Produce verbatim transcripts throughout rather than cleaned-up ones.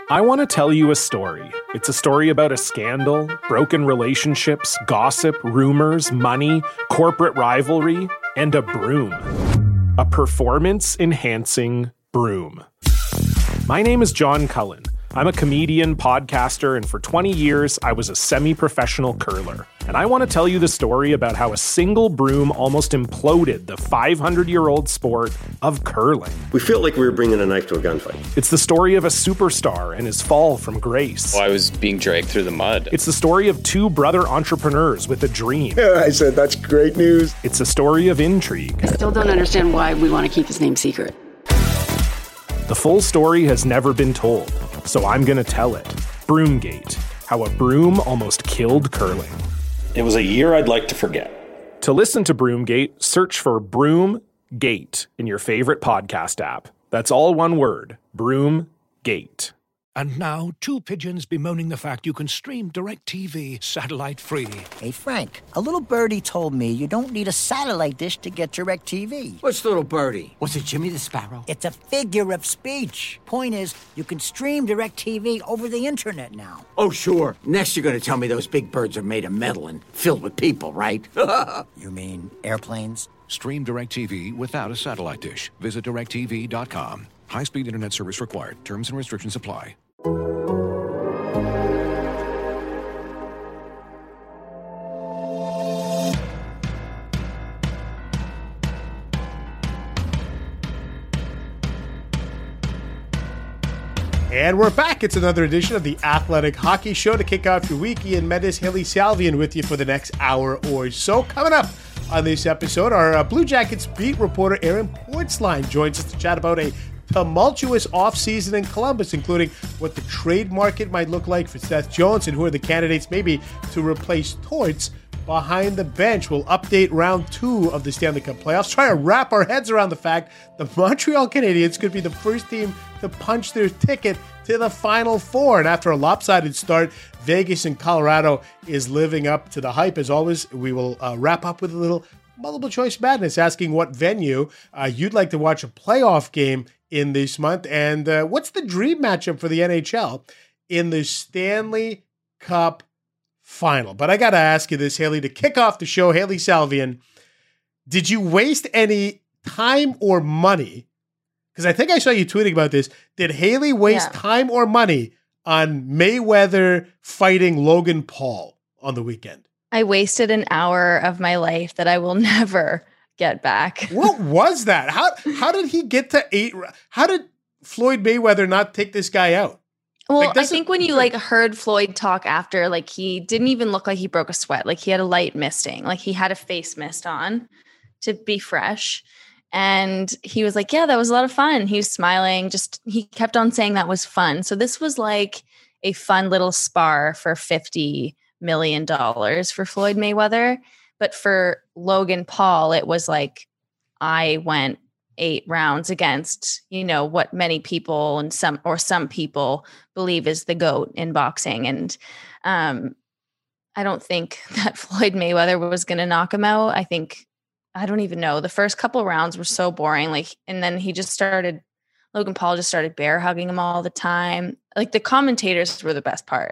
I want to tell you a story. It's a story about a scandal, broken relationships, gossip, rumors, money, corporate rivalry, and a broom. A performance-enhancing broom. My name is John Cullen. I'm a comedian, podcaster, and for twenty years, I was a semi-professional curler. And I want to tell you the story about how a single broom almost imploded the five hundred year old sport of curling. We felt like we were bringing a knife to a gunfight. It's the story of a superstar and his fall from grace. Well, I was being dragged through the mud. It's the story of two brother entrepreneurs with a dream. I said, that's great news. It's a story of intrigue. I still don't understand why we want to keep his name secret. The full story has never been told, so I'm going to tell it. Broomgate, how a broom almost killed curling. It was a year I'd like to forget. To listen to Broomgate, search for Broomgate in your favorite podcast app. That's all one word, Broomgate. And now, two pigeons bemoaning the fact you can stream DirecTV satellite-free. Hey, Frank, a little birdie told me you don't need a satellite dish to get DirecTV. Which little birdie? Was it Jimmy the Sparrow? It's a figure of speech. Point is, you can stream DirecTV over the internet now. Oh, sure. Next you're going to tell me those big birds are made of metal and filled with people, right? You mean airplanes? Stream DirecTV without a satellite dish. Visit direct T V dot com. High-speed internet service required. Terms and restrictions apply. And we're back. It's another edition of the Athletic Hockey Show to kick off your week. Ian Mendes, Hailey Salvian with you for the next hour or so. Coming up on this episode, our uh, Blue Jackets beat reporter Aaron Portzline joins us to chat about a tumultuous offseason in Columbus, including what the trade market might look like for Seth Jones and who are the candidates maybe to replace Torts behind the bench. We'll update round two of the Stanley Cup playoffs, try to wrap our heads around the fact the Montreal Canadiens could be the first team to punch their ticket to the Final Four. And after a lopsided start, Vegas and Colorado is living up to the hype. As always, we will uh, wrap up with a little multiple choice madness, asking what venue uh, you'd like to watch a playoff game in this month, and uh, what's the dream matchup for the N H L in the Stanley Cup Final. But I got to ask you this, Hailey, to kick off the show. Hailey Salvian, did you waste any time or money? Because I think I saw you tweeting about this. Did Hailey waste yeah. time or money on Mayweather fighting Logan Paul on the weekend? I wasted an hour of my life that I will never get back. What was that? How how did he get to eight? How did Floyd Mayweather not take this guy out? Well, like, I think when you like heard Floyd talk after, like he didn't even look like he broke a sweat. Like he had a light misting, like he had a face mist on to be fresh. And he was like, yeah, that was a lot of fun. He was smiling. Just, he kept on saying that was fun. So this was like a fun little spar for fifty million dollars for Floyd Mayweather. But for Logan Paul, it was like, I went eight rounds against, you know, what many people and some, or some people believe is the GOAT in boxing. And um, I don't think that Floyd Mayweather was going to knock him out. I think, I don't even know. The first couple of rounds were so boring. Like, and then he just started, Logan Paul just started bear hugging him all the time. Like the commentators were the best part.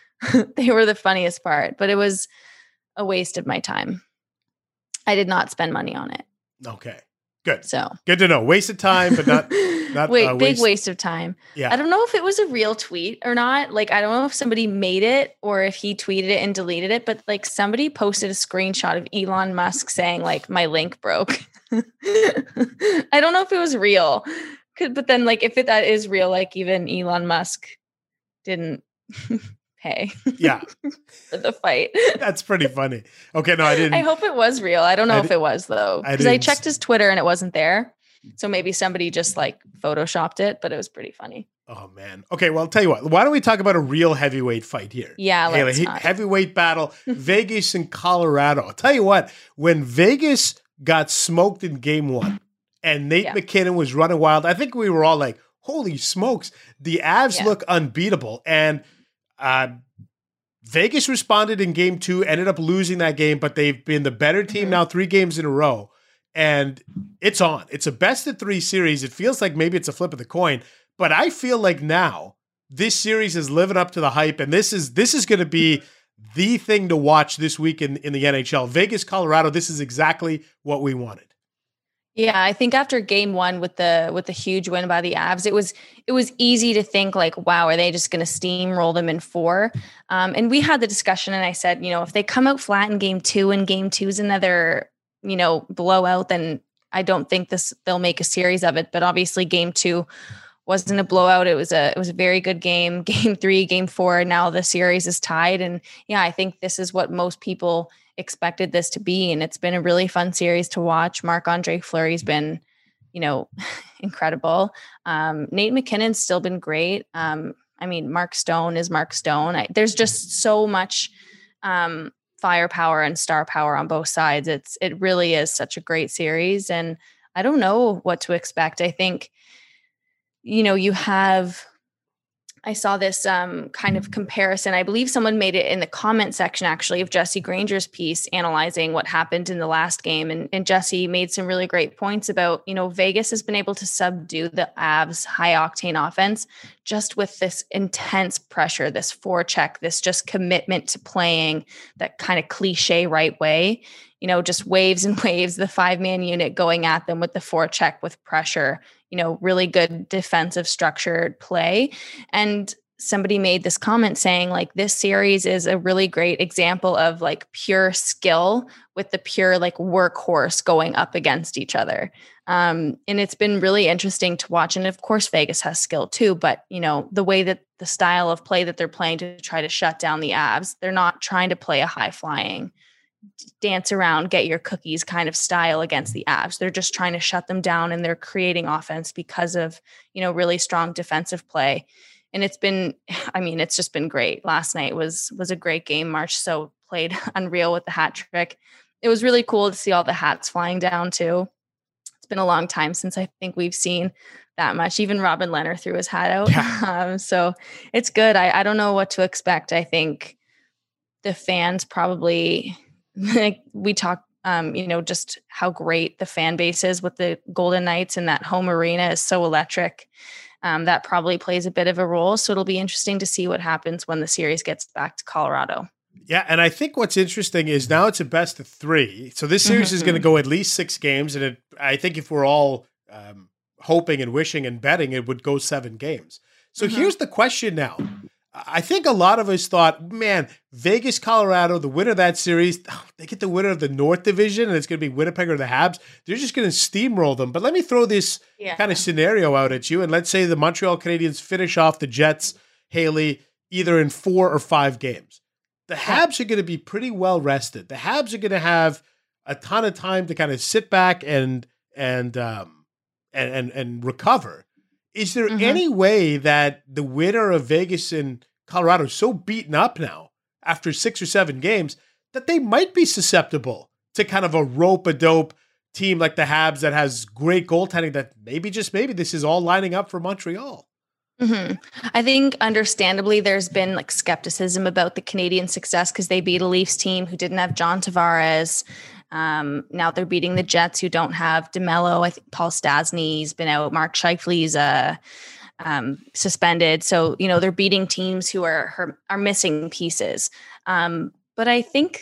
They were the funniest part, but it was a waste of my time. I did not spend money on it. Okay. Good. So good to know. Waste of time, but not not Wait, uh, big waste. waste of time. Yeah. I don't know if it was a real tweet or not. Like, I don't know if somebody made it or if he tweeted it and deleted it, but like somebody posted a screenshot of Elon Musk saying like my link broke. I don't know if it was real. Could, but then like if it, that is real, like even Elon Musk didn't pay yeah. for the fight. That's pretty funny. Okay, no, I didn't. I hope it was real. I don't know I if it was though. I Because I, I didn't- checked his Twitter and it wasn't there. So maybe somebody just like photoshopped it, but it was pretty funny. Oh man. Okay, well, I'll tell you what. Why don't we talk about a real heavyweight fight here? Yeah, Hailey, let's he- not. heavyweight battle, Vegas and Colorado. I'll tell you what, when Vegas got smoked in game one and Nate Yeah. McKinnon was running wild, I think we were all like, holy smokes, the Avs Yeah. look unbeatable. And uh, Vegas responded in game two, ended up losing that game, but they've been the better team Mm-hmm. now three games in a row. And it's on. It's a best of three series. It feels like maybe it's a flip of the coin, but I feel like now this series is living up to the hype, and this is this is going to be the thing to watch this week in, in the N H L. Vegas, Colorado, this is exactly what we wanted. Yeah, I think after game one with the with the huge win by the Avs, it was it was easy to think like, wow, are they just going to steamroll them in four? Um, and we had the discussion, and I said, you know, if they come out flat in game two, and game two is another, you know, blowout, then I don't think this they'll make a series of it. But obviously, game two wasn't a blowout. It was a it was a very good game. Game three, game four, now the series is tied, and yeah, I think this is what most people expected this to be, and it's been a really fun series to watch. Marc-Andre Fleury's been, you know, incredible. Um, Nate McKinnon's still been great. Um, I mean, Mark Stone is Mark Stone. I, there's just so much um, firepower and star power on both sides. It's it really is such a great series, and I don't know what to expect. I think, you know, you have. I saw this um, kind of comparison. I believe someone made it in the comment section, actually, of Jesse Granger's piece analyzing what happened in the last game. And, and Jesse made some really great points about, you know, Vegas has been able to subdue the Avs high octane offense just with this intense pressure, this forecheck, this just commitment to playing that kind of cliche right way, you know, just waves and waves, the five man unit going at them with the forecheck with pressure, you know, really good defensive structured play. And somebody made this comment saying like, this series is a really great example of like pure skill with the pure like workhorse going up against each other. Um, and it's been really interesting to watch. And of course, Vegas has skill too, but you know, the way that the style of play that they're playing to try to shut down the Avs, they're not trying to play a high flying dance around, get your cookies kind of style against the Avs. They're just trying to shut them down, and they're creating offense because of, you know, really strong defensive play. And it's been, I mean, it's just been great. Last night was, was a great game. Marchessault played unreal with the hat trick. It was really cool to see all the hats flying down too. It's been a long time since I think we've seen that much. Even Robin Lehner threw his hat out. Yeah. Um, so it's good. I, I don't know what to expect. I think the fans probably, like we talk, um, you know, just how great the fan base is with the Golden Knights, and that home arena is so electric. Um, that probably plays a bit of a role. So it'll be interesting to see what happens when the series gets back to Colorado. Yeah, and I think what's interesting is now it's a best of three. So this series mm-hmm. is going to go at least six games, and it, I think if we're all um, hoping and wishing and betting, it would go seven games. So mm-hmm. here's the question now. I think a lot of us thought, man, Vegas, Colorado, the winner of that series, they get the winner of the North Division, and it's going to be Winnipeg or the Habs. They're just going to steamroll them. But let me throw this yeah. kind of scenario out at you, and let's say the Montreal Canadiens finish off the Jets, Haley, either in four or five games. The Habs are going to be pretty well rested. The Habs are going to have a ton of time to kind of sit back and and um, and, and and recover. Is there mm-hmm. any way that the winner of Vegas and Colorado is so beaten up now after six or seven games that they might be susceptible to kind of a rope-a-dope team like the Habs that has great goaltending, that maybe, just maybe, this is all lining up for Montreal? Mm-hmm. I think understandably there's been like skepticism about the Canadian success because they beat a Leafs team who didn't have John Tavares. Um, now they're beating the Jets who don't have DeMello. I think Paul Stastny's been out. Mark Scheifele's uh, um, suspended. So, you know, they're beating teams who are, are missing pieces. Um, but I think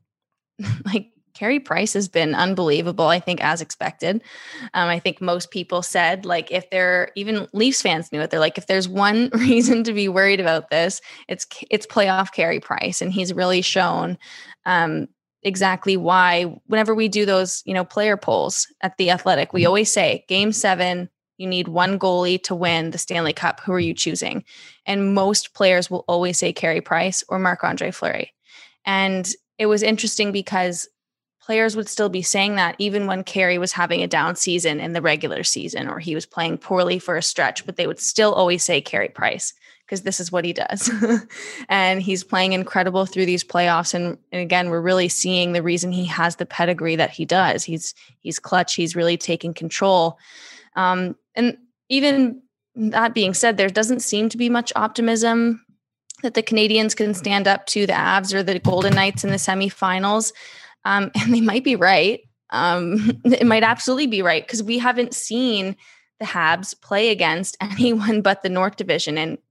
like Carey Price has been unbelievable, I think, as expected. Um, I think most people said, like, if they're, even Leafs fans knew it, they're like, if there's one reason to be worried about this, it's it's playoff Carey Price. And he's really shown um, exactly why whenever we do those, you know, player polls at The Athletic, we always say game seven, you need one goalie to win the Stanley Cup. Who are you choosing? And most players will always say Carey Price or Marc-Andre Fleury. And it was interesting because players would still be saying that even when Carey was having a down season in the regular season, or he was playing poorly for a stretch, but they would still always say Carey Price because this is what he does. And he's playing incredible through these playoffs. And, and again, we're really seeing the reason he has the pedigree that he does. He's, he's clutch. He's really taking control. Um, and even that being said, there doesn't seem to be much optimism that the Canadians can stand up to the Avs or the Golden Knights in the semifinals. Um, and they might be right. Um, it might absolutely be right because we haven't seen the Habs play against anyone but the North Division. And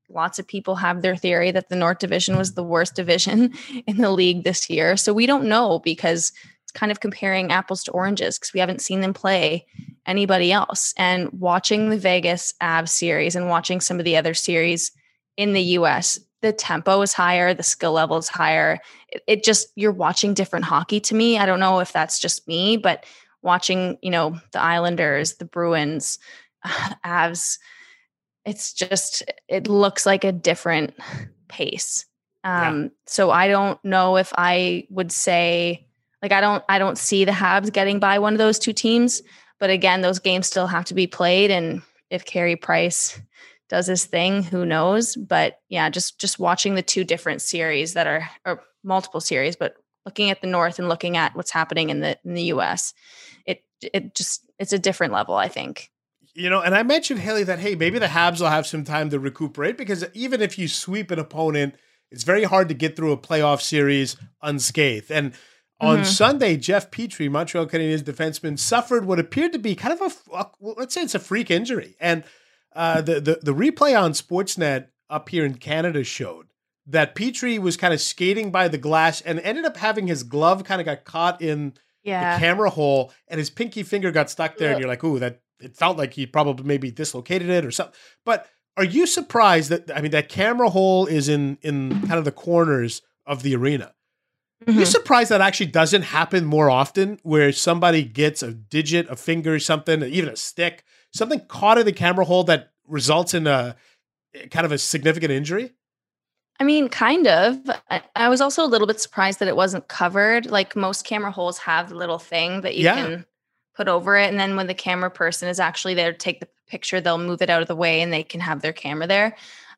lots of people have their theory that the North Division was the worst division in the league this year. So we don't know, because it's kind of comparing apples to oranges, because we haven't seen them play anybody else. And watching the Vegas Avs series and watching some of the other series in the U S, the tempo is higher, the skill level is higher. It, it just, you're watching different hockey to me. I don't know if that's just me, but watching, you know, the Islanders, the Bruins, uh, Avs, it's just, it looks like a different pace. Um, yeah. So I don't know if I would say, like, I don't, I don't see the Habs getting by one of those two teams, but again, those games still have to be played. And if Carey Price does his thing, who knows? But yeah, just, just watching the two different series that are, or multiple series, but looking at the North and looking at what's happening in the, in the U S, it, it just, it's a different level, I think. You know, and I mentioned, Haley, that, hey, maybe the Habs will have some time to recuperate, because even if you sweep an opponent, it's very hard to get through a playoff series unscathed. And on mm-hmm. Sunday, Jeff Petrie, Montreal Canadiens defenseman, suffered what appeared to be kind of a, let's say it's a freak injury. And uh, the, the, the replay on Sportsnet up here in Canada showed that Petrie was kind of skating by the glass and ended up having his glove kind of got caught in yeah. the camera hole, and his pinky finger got stuck there. Yeah. And you're like, ooh, that, it felt like he probably maybe dislocated it or something. But are you surprised that, I mean, that camera hole is in, in kind of the corners of the arena. Mm-hmm. Are you surprised that actually doesn't happen more often, where somebody gets a digit, a finger, something, even a stick, something caught in the camera hole that results in a kind of a significant injury? I mean, kind of. I, I was also a little bit surprised that it wasn't covered. Like, most camera holes have the little thing that you yeah. can put over it. And then when the camera person is actually there to take the picture, they'll move it out of the way and they can have their camera there.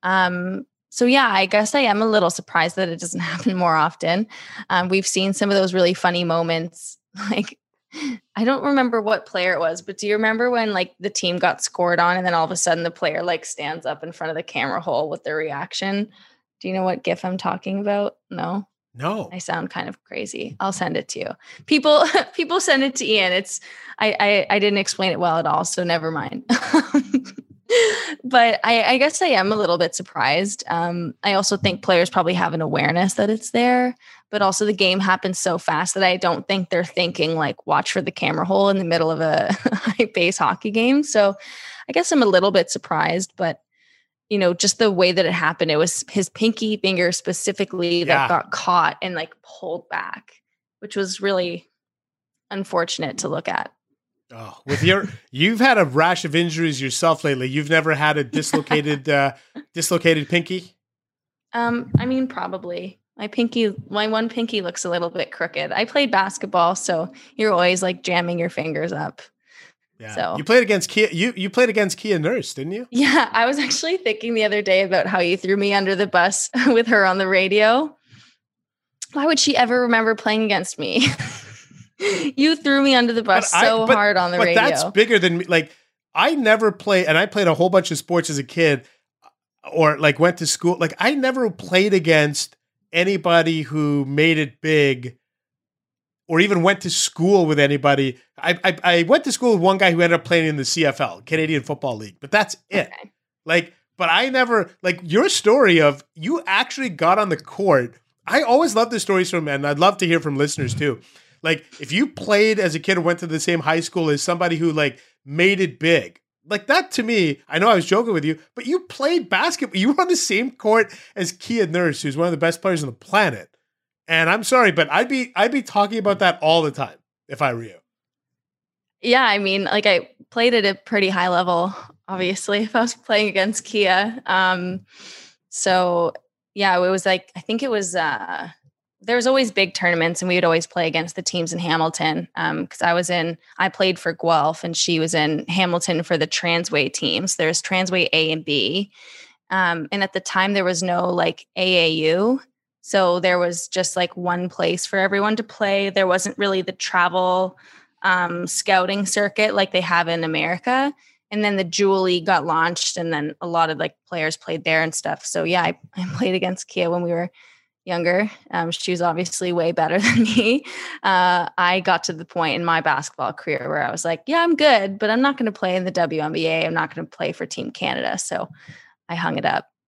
Um, so yeah, I guess I am a little surprised that it doesn't happen more often. Um, we've seen some of those really funny moments. Like, I don't remember what player it was, but do you remember when, like, the team got scored on and then all of a sudden the player, like, stands up in front of the camera hole with their reaction? Do you know what GIF I'm talking about? No. No, I sound kind of crazy. I'll send it to you. People, people send it to Ian. It's, I, I, I didn't explain it well at all, so never mind. But I, I guess I am a little bit surprised. Um, I also think players probably have an awareness that it's there, but also the game happens so fast that I don't think they're thinking, like, watch for the camera hole in the middle of a high pace hockey game. So I guess I'm a little bit surprised, but you know, just the way that it happened, it was his pinky finger specifically that yeah. got caught and, like, pulled back, which was really unfortunate to look at. Oh, with your, you've had a rash of injuries yourself lately. You've never had a dislocated, uh, dislocated pinky? Um, I mean, probably. My pinky, my one pinky looks a little bit crooked. I played basketball, so you're always, like, jamming your fingers up. Yeah. So you played against Kia. You you played against Kia Nurse, didn't you? Yeah, I was actually thinking the other day about how you threw me under the bus with her on the radio. Why would she ever remember playing against me? You threw me under the bus but so I, but, hard on the but radio. But that's bigger than me. Like, I never played, and I played a whole bunch of sports as a kid, or like went to school. Like, I never played against anybody who made it big, or even went to school with anybody. I, I I went to school with one guy who ended up playing in the C F L, Canadian Football League, but that's it. Okay. Like, but I never, like, your story of you actually got on the court. I always love the stories from, and I'd love to hear from listeners too. Like, if you played as a kid or went to the same high school as somebody who, like, made it big, like, that to me, I know I was joking with you, but you played basketball. You were on the same court as Kia Nurse, who's one of the best players on the planet. And I'm sorry, but I'd be I'd be talking about that all the time if I were you. Yeah, I mean, like, I played at a pretty high level, obviously, if I was playing against Kia. Um, so yeah, it was like, I think it was, uh, there was always big tournaments and we would always play against the teams in Hamilton. Um, cause I was in, I played for Guelph and she was in Hamilton for the Transway teams. There's Transway A and B. Um, and at the time there was no, like, A A U. So there was just, like, one place for everyone to play. There wasn't really the travel um, scouting circuit like they have in America. And then the Jewel League got launched and then a lot of, like, players played there and stuff. So yeah, I, I played against Kia when we were younger. Um, she was obviously way better than me. Uh, I got to the point in my basketball career where I was like, yeah, I'm good, but I'm not going to play in the W N B A. I'm not going to play for Team Canada. So I hung it up.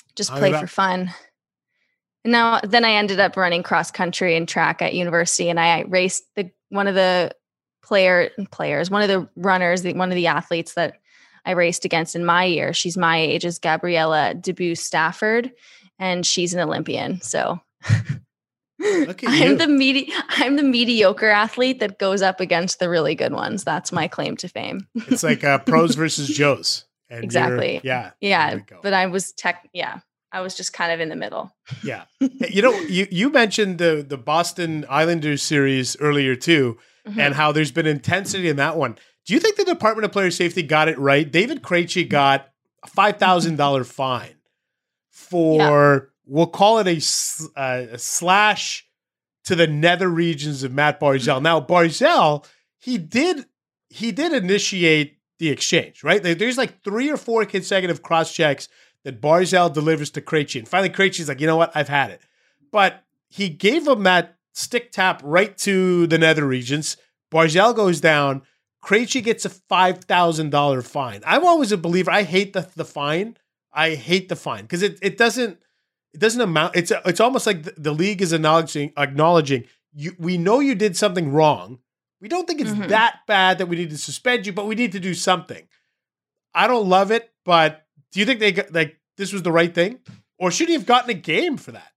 just play for fun. And now, then I ended up running cross country and track at university, and I raced the one of the player players, one of the runners, the, one of the athletes that I raced against in my year. She's my age, is Gabriella Debus Stafford, and she's an Olympian. So Look at I'm you. the medi- I'm the mediocre athlete that goes up against the really good ones. That's my claim to fame. It's like uh, pros versus Joes. And Exactly. Yeah. Yeah. But I was tech. Yeah. I was just kind of in the middle. Yeah. You know, you, you mentioned the, the Boston Islanders series earlier too, mm-hmm. and how there's been intensity in that one. Do you think the Department of Player Safety got it right? David Krejci got a five thousand dollars fine for, yeah. we'll call it a, uh, a slash to the nether regions of Matt Barzal. Now, Barzal, he did, he did initiate the exchange, right? There's like three or four consecutive cross checks that Barzal delivers to Krejci. And finally, Krejci's like, you know what? I've had it. But he gave him that stick tap right to the nether regions. Barzal goes down. Krejci gets a five thousand dollars fine. I'm always a believer. I hate the, the fine. I hate the fine because it, it doesn't it doesn't amount. It's it's almost like the, the league is acknowledging acknowledging you. We know you did something wrong. We don't think it's mm-hmm. that bad that we need to suspend you, but we need to do something. I don't love it, but do you think they got, like this was the right thing, or should he have gotten a game for that?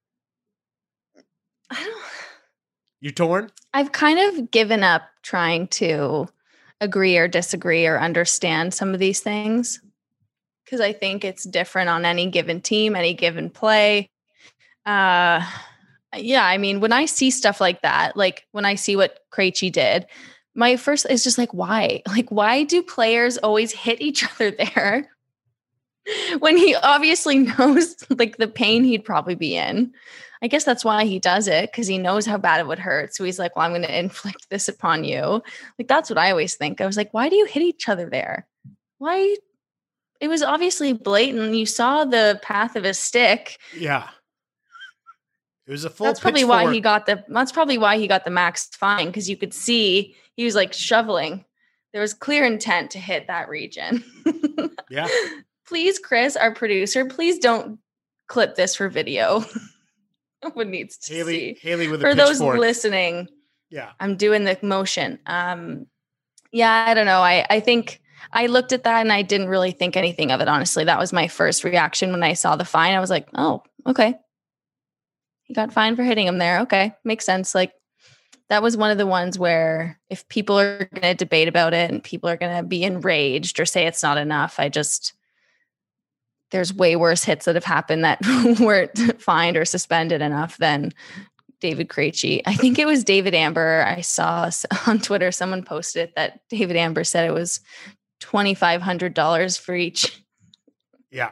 I don't. You're torn? I've kind of given up trying to agree or disagree or understand some of these things because I think it's different on any given team, any given play. Uh, yeah, I mean, when I see stuff like that, like when I see what Krejci did, my first is just like, why? Like, why do players always hit each other there when he obviously knows like the pain he'd probably be in? I guess that's why he does it, because he knows how bad it would hurt. So he's like, well, I'm going to inflict this upon you. Like, that's what I always think. I was like, why do you hit each other there? Why? It was obviously blatant. You saw the path of his stick. Yeah. It was a full That's probably why he got the, that's probably why he got the max fine, because you could see he was like shoveling. There was clear intent to hit that region. Yeah. Please, Chris, our producer, please don't clip this for video. What needs to Haley, see. Haley with a for those pitchfork. listening. Yeah, I'm doing the motion. Um, yeah, I don't know. I I think I looked at that and I didn't really think anything of it. Honestly, that was my first reaction when I saw the fine. I was like, oh, okay, he got fined for hitting him there. Okay, makes sense. Like that was one of the ones where if people are going to debate about it and people are going to be enraged or say it's not enough, I just. There's way worse hits that have happened that weren't fined or suspended enough than David Krejci. I think it was David Amber. I saw on Twitter, someone posted that David Amber said it was twenty-five hundred dollars for each. Yeah.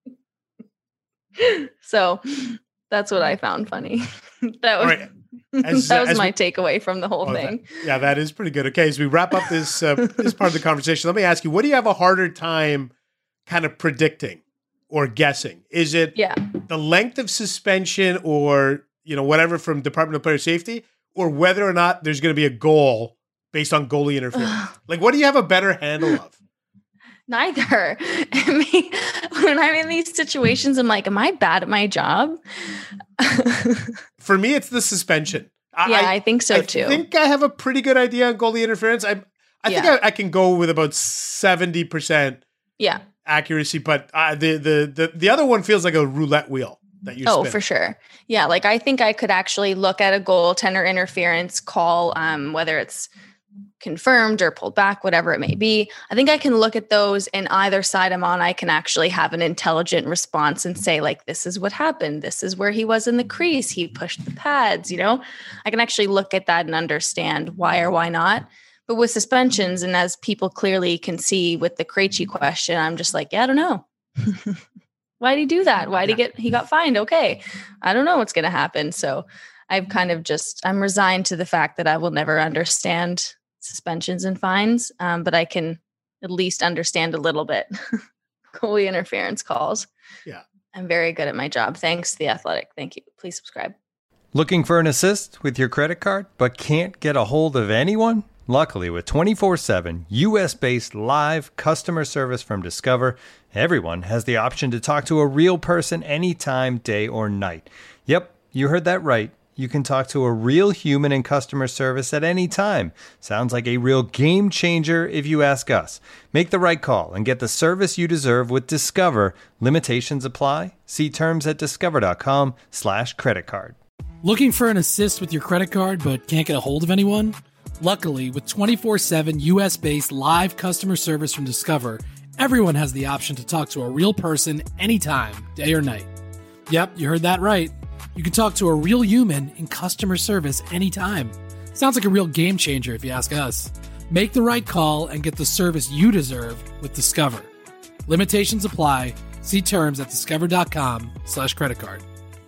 So that's what I found funny. That was, right. as, that was as my we, takeaway from the whole oh, thing. That, yeah, that is pretty good. Okay, as we wrap up this, uh, this part of the conversation, let me ask you, what do you have a harder time kind of predicting? Or guessing? Is it yeah. the length of suspension or, you know, whatever from Department of Player Safety, or whether or not there's going to be a goal based on goalie interference? Like, what do you have a better handle of? Neither. I mean, when I'm in these situations, I'm like, am I bad at my job? For me, it's the suspension. Yeah, I, I think so I too. I think I have a pretty good idea on goalie interference. I I yeah. think I, I can go with about seventy percent. Yeah. Accuracy, but uh, the, the the the other one feels like a roulette wheel that you oh spin. For sure. Yeah, like I think I could actually look at a goaltender interference call, um whether it's confirmed or pulled back, whatever it may be. I think I can look at those, and either side I'm on, I can actually have an intelligent response and say like, this is what happened, this is where he was in the crease, he pushed the pads, you know. I can actually look at that and understand why or why not. But with suspensions, and as people clearly can see with the Krejci question, I'm just like, yeah, I don't know. Why did he do that? Why did he get, he got fined? Okay. I don't know what's going to happen. So I've kind of just, I'm resigned to the fact that I will never understand suspensions and fines. Um, but I can at least understand a little bit goalie interference calls. Yeah. I'm very good at my job. Thanks, The Athletic. Thank you. Please subscribe. Looking for an assist with your credit card, but can't get a hold of anyone? Luckily, with twenty-four seven U S-based live customer service from Discover, everyone has the option to talk to a real person anytime, day or night. Yep, you heard that right. You can talk to a real human in customer service at any time. Sounds like a real game changer if you ask us. Make the right call and get the service you deserve with Discover. Limitations apply. See terms at discover.com slash credit card. Looking for an assist with your credit card but can't get a hold of anyone? Luckily, with twenty-four seven U S-based live customer service from Discover, everyone has the option to talk to a real person anytime, day or night. Yep, you heard that right. You can talk to a real human in customer service anytime. Sounds like a real game changer if you ask us. Make the right call and get the service you deserve with Discover. Limitations apply. See terms at discover.com slash credit card.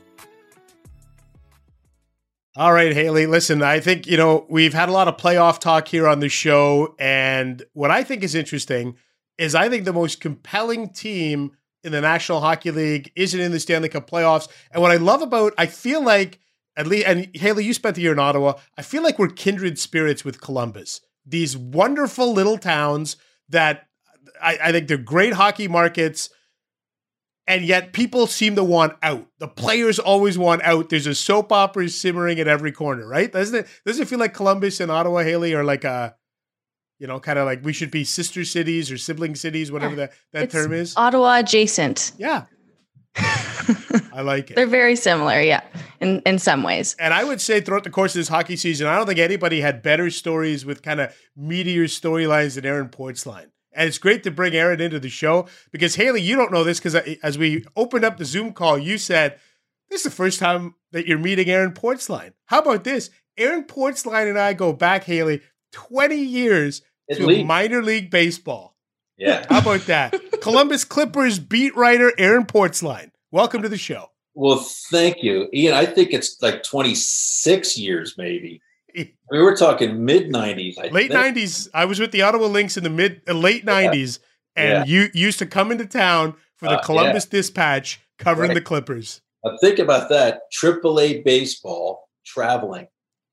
All right, Haley, listen, I think, you know, we've had a lot of playoff talk here on the show. And what I think is interesting is I think the most compelling team in the National Hockey League isn't in the Stanley Cup playoffs. And what I love about, I feel like, at least, and Haley, you spent the year in Ottawa, I feel like we're kindred spirits with Columbus. These wonderful little towns that I, I think they're great hockey markets, and yet people seem to want out. The players always want out. There's a soap opera simmering at every corner, right? Doesn't it, doesn't it feel like Columbus and Ottawa, Haley, are like a, you know, kind of like we should be sister cities or sibling cities, whatever that, that It's term is? Ottawa adjacent. Yeah. I like it. They're very similar, yeah, in, in some ways. And I would say throughout the course of this hockey season, I don't think anybody had better stories with kind of meteor storylines than Aaron Portzline. And it's great to bring Aaron into the show because, Haley, you don't know this because as we opened up the Zoom call, you said, this is the first time that you're meeting Aaron Portzline. How about this? Aaron Portzline and I go back, Haley, twenty years At to least. minor league baseball. Yeah. How about that? Columbus Clippers beat writer Aaron Portzline. Welcome to the show. Well, thank you, Ian. I think it's like twenty-six years, maybe. We were talking mid nineties. Late nineties. I was with the Ottawa Lynx in the mid uh, late nineties, and Yeah. you used to come into town for the Uh, Columbus yeah. Dispatch covering Right. the Clippers. Now think about that. Triple A baseball traveling.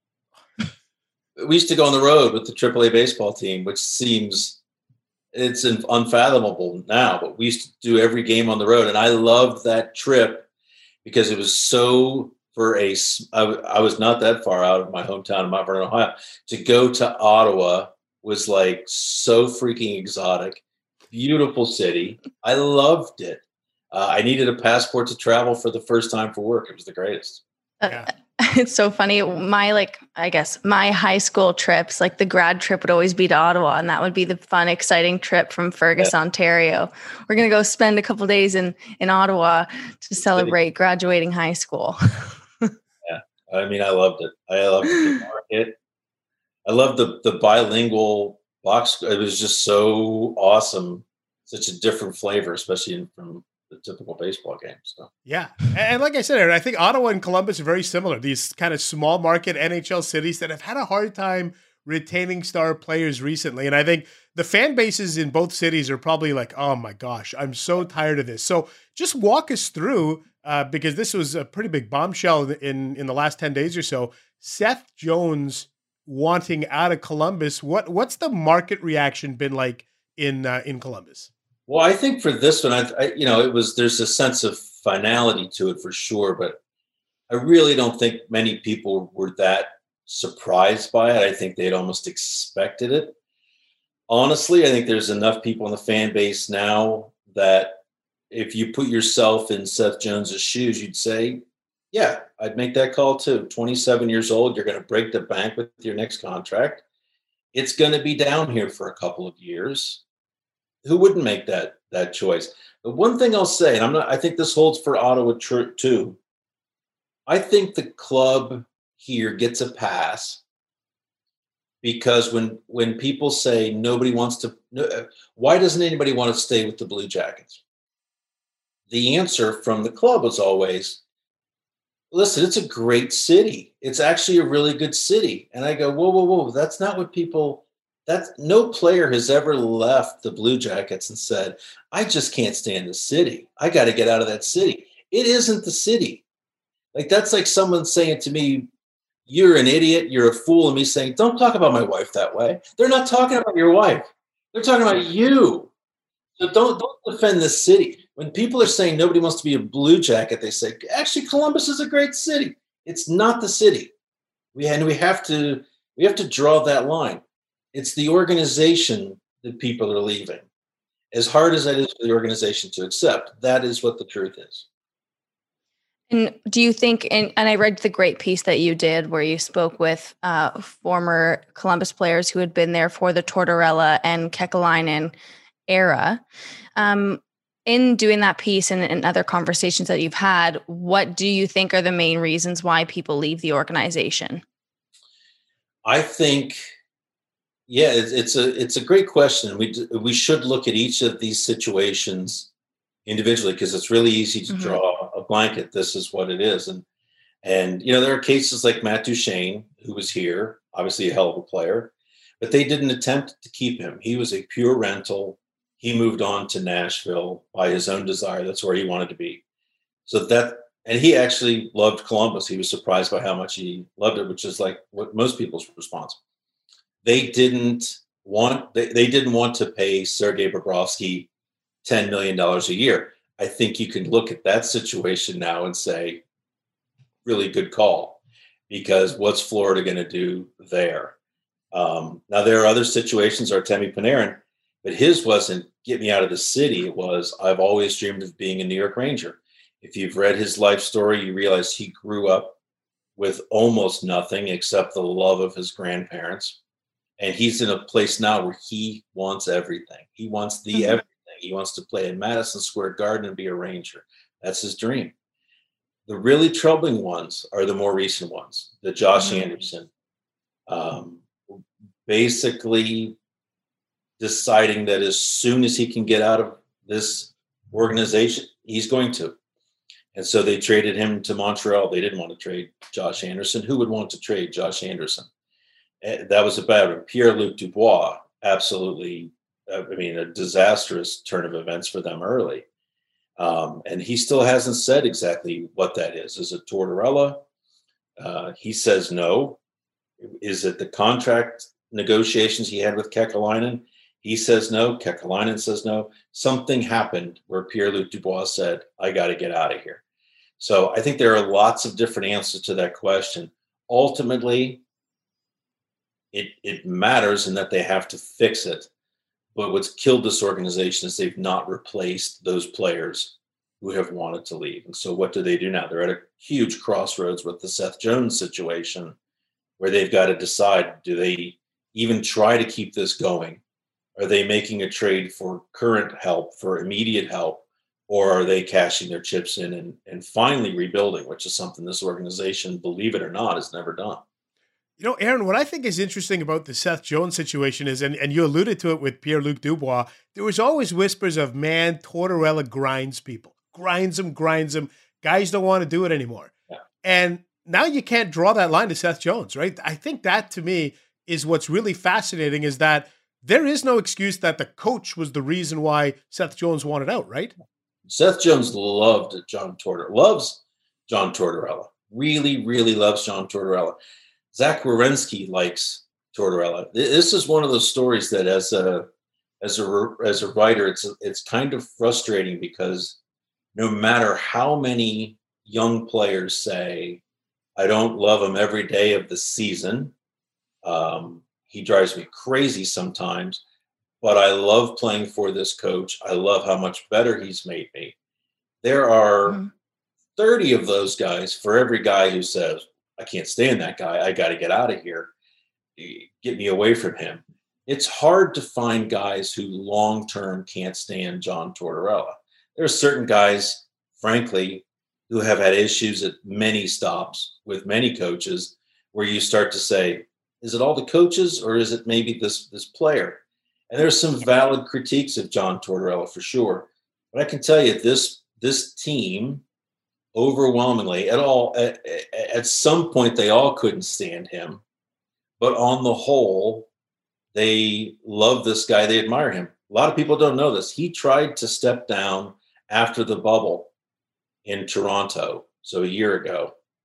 We used to go on the road with the Triple A baseball team, which seems it's un- unfathomable now, but we used to do every game on the road. And I loved that trip because it was so for a, s- I, w- I was not that far out of my hometown of Mount Vernon, Ohio. To go to Ottawa was like so freaking exotic, beautiful city. I loved it. Uh, I needed a passport to travel for the first time for work. It was the greatest. Uh, it's so funny. My, like, I guess my high school trips, like the grad trip would always be to Ottawa, and that would be the fun, exciting trip from Fergus, yeah. Ontario. We're going to go spend a couple days in, in Ottawa to celebrate graduating high school. Yeah. I mean, I loved it. I loved the market. I loved the, the bilingual box. It was just so awesome. Such a different flavor, especially in, from the typical baseball game. So yeah, and like I said, Aaron, I think Ottawa and Columbus are very similar. These kind of small market N H L cities that have had a hard time retaining star players recently, and I think the fan bases in both cities are probably like, "Oh my gosh, I'm so tired of this." So just walk us through, uh, because this was a pretty big bombshell in in the last ten days or so. Seth Jones wanting out of Columbus. What what's the market reaction been like in uh, in Columbus? Well, I think for this one, I, I, you know, it was, there's a sense of finality to it for sure, but I really don't think many people were that surprised by it. I think they'd almost expected it. Honestly, I think there's enough people in the fan base now that if you put yourself in Seth Jones's shoes, you'd say, yeah, I'd make that call too. twenty-seven years old, you're going to break the bank with your next contract. It's going to be down here for a couple of years. Who wouldn't make that that choice? But one thing I'll say, and I'm not, I think this holds for Ottawa tr- too. I think the club here gets a pass because when when people say nobody wants to, no, why doesn't anybody want to stay with the Blue Jackets? The answer from the club was always, listen, it's a great city. It's actually a really good city. And I go, whoa, whoa, whoa, that's not what people. That's no player has ever left the Blue Jackets and said, I just can't stand the city. I got to get out of that city. It isn't the city. Like, that's like someone saying to me, you're an idiot, you're a fool, and me saying, don't talk about my wife that way. They're not talking about your wife. They're talking about you. So don't, don't defend this city. When people are saying nobody wants to be a Blue Jacket, they say, actually, Columbus is a great city. It's not the city. We and we have to we have to draw that line. It's the organization that people are leaving. As hard as that is for the organization to accept, that is what the truth is. And do you think, and, and I read the great piece that you did where you spoke with uh, former Columbus players who had been there for the Tortorella and Kekalainen era. Um, in doing that piece and, and other conversations that you've had, what do you think are the main reasons why people leave the organization? I think, yeah, it's, it's a it's a great question. We we should look at each of these situations individually because it's really easy to mm-hmm. draw a blanket. This is what it is, and and you know there are cases like Matt Duchene, who was here, obviously a hell of a player, but they didn't attempt to keep him. He was a pure rental. He moved on to Nashville by his own desire. That's where he wanted to be. So that, and he actually loved Columbus. He was surprised by how much he loved it, which is like what most people's response. They didn't want, they, they didn't want to pay Sergei Bobrovsky ten million dollars a year. I think you can look at that situation now and say, really good call, because what's Florida going to do there? Um, now, there are other situations, Artemi Panarin, but his wasn't get me out of the city. It was, I've always dreamed of being a New York Ranger. If you've read his life story, you realize he grew up with almost nothing except the love of his grandparents. And he's in a place now where he wants everything. He wants the mm-hmm. everything. He wants to play in Madison Square Garden and be a Ranger. That's his dream. The really troubling ones are the more recent ones. The Josh mm-hmm. Anderson, um, basically deciding that as soon as he can get out of this organization, he's going to. And so they traded him to Montreal. They didn't want to trade Josh Anderson. Who would want to trade Josh Anderson? That was about it. Pierre-Luc Dubois, absolutely, I mean, a disastrous turn of events for them early. Um, and he still hasn't said exactly what that is. Is it Tortorella? Uh, he says no. Is it the contract negotiations he had with Kekalainen? He says no. Kekalainen says no. Something happened where Pierre-Luc Dubois said, I got to get out of here. So I think there are lots of different answers to that question. Ultimately, it, it matters in that they have to fix it. But what's killed this organization is they've not replaced those players who have wanted to leave. And so what do they do now? They're at a huge crossroads with the Seth Jones situation where they've got to decide, do they even try to keep this going? Are they making a trade for current help, for immediate help, or are they cashing their chips in and, and finally rebuilding, which is something this organization, believe it or not, has never done? You know, Aaron, what I think is interesting about the Seth Jones situation is, and, and you alluded to it with Pierre-Luc Dubois, there was always whispers of, man, Tortorella grinds people. Grinds them, grinds them. Guys don't want to do it anymore. Yeah. And now you can't draw that line to Seth Jones, right? I think that, to me, is what's really fascinating, is that there is no excuse that the coach was the reason why Seth Jones wanted out, right? Seth Jones loved John Tortorella, loves John Tortorella, really, really loves John Tortorella. Zach Werenski likes Tortorella. This is one of those stories that, as a as a as a writer, it's it's kind of frustrating because no matter how many young players say, "I don't love him every day of the season," um, he drives me crazy sometimes, but I love playing for this coach. I love how much better he's made me. There are mm-hmm. thirty of those guys for every guy who says, I can't stand that guy. I got to get out of here. Get me away from him. It's hard to find guys who long-term can't stand John Tortorella. There are certain guys, frankly, who have had issues at many stops with many coaches where you start to say, is it all the coaches or is it maybe this, this player? And there's some valid critiques of John Tortorella for sure. But I can tell you this, this team, overwhelmingly at all at, at some point they all couldn't stand him, but on the whole they love this guy. They admire him. A lot of people don't know this. He tried to step down after the bubble in Toronto, so a year ago,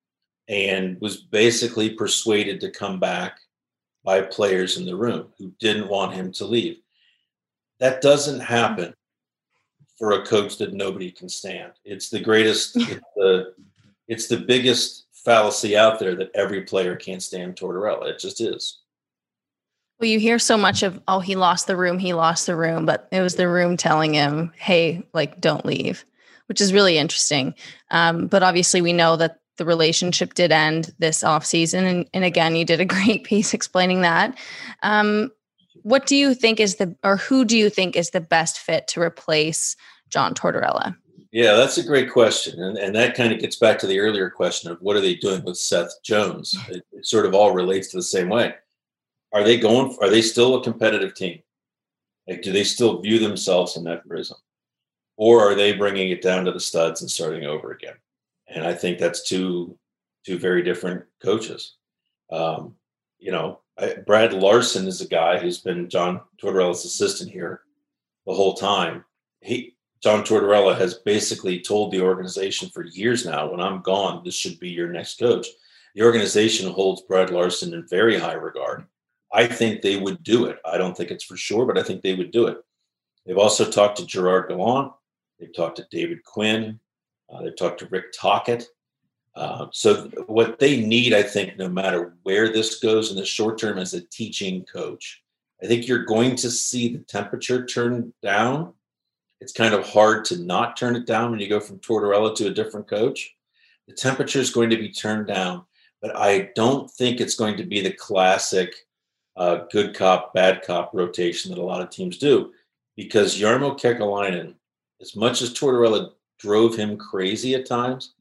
and was basically persuaded to come back by players in the room who didn't want him to leave. That doesn't happen for a coach that nobody can stand. It's the greatest, it's the, it's the biggest fallacy out there that every player can't stand Tortorella. It just is. Well, you hear so much of, oh, he lost the room, he lost the room, but it was the room telling him, hey, like, don't leave, which is really interesting. Um, but obviously we know that the relationship did end this offseason. And, and again, you did a great piece explaining that. Um, what do you think is the, or who do you think is the best fit to replace John Tortorella? Yeah, that's a great question. And, and that kind of gets back to the earlier question of what are they doing with Seth Jones? It, it sort of all relates to the same way. Are they going, are they still a competitive team? Like, do they still view themselves in that prism? Or are they bringing it down to the studs and starting over again? And I think that's two, two very different coaches. Um, you know, I, Brad Larson is a guy who's been John Tortorella's assistant here the whole time. He, John Tortorella has basically told the organization for years now, when I'm gone, this should be your next coach. The organization holds Brad Larson in very high regard. I think they would do it. I don't think it's for sure, but I think they would do it. They've also talked to Gerard Gallant. They've talked to David Quinn. Uh, they've talked to Rick Tocchet. Uh, so what they need, I think, no matter where this goes in the short term, is a teaching coach. I think you're going to see the temperature turn down. It's kind of hard to not turn it down when you go from Tortorella to a different coach. The temperature is going to be turned down, but I don't think it's going to be the classic uh, good cop, bad cop rotation that a lot of teams do, because Jarmo Kekalainen, as much as Tortorella drove him crazy at times,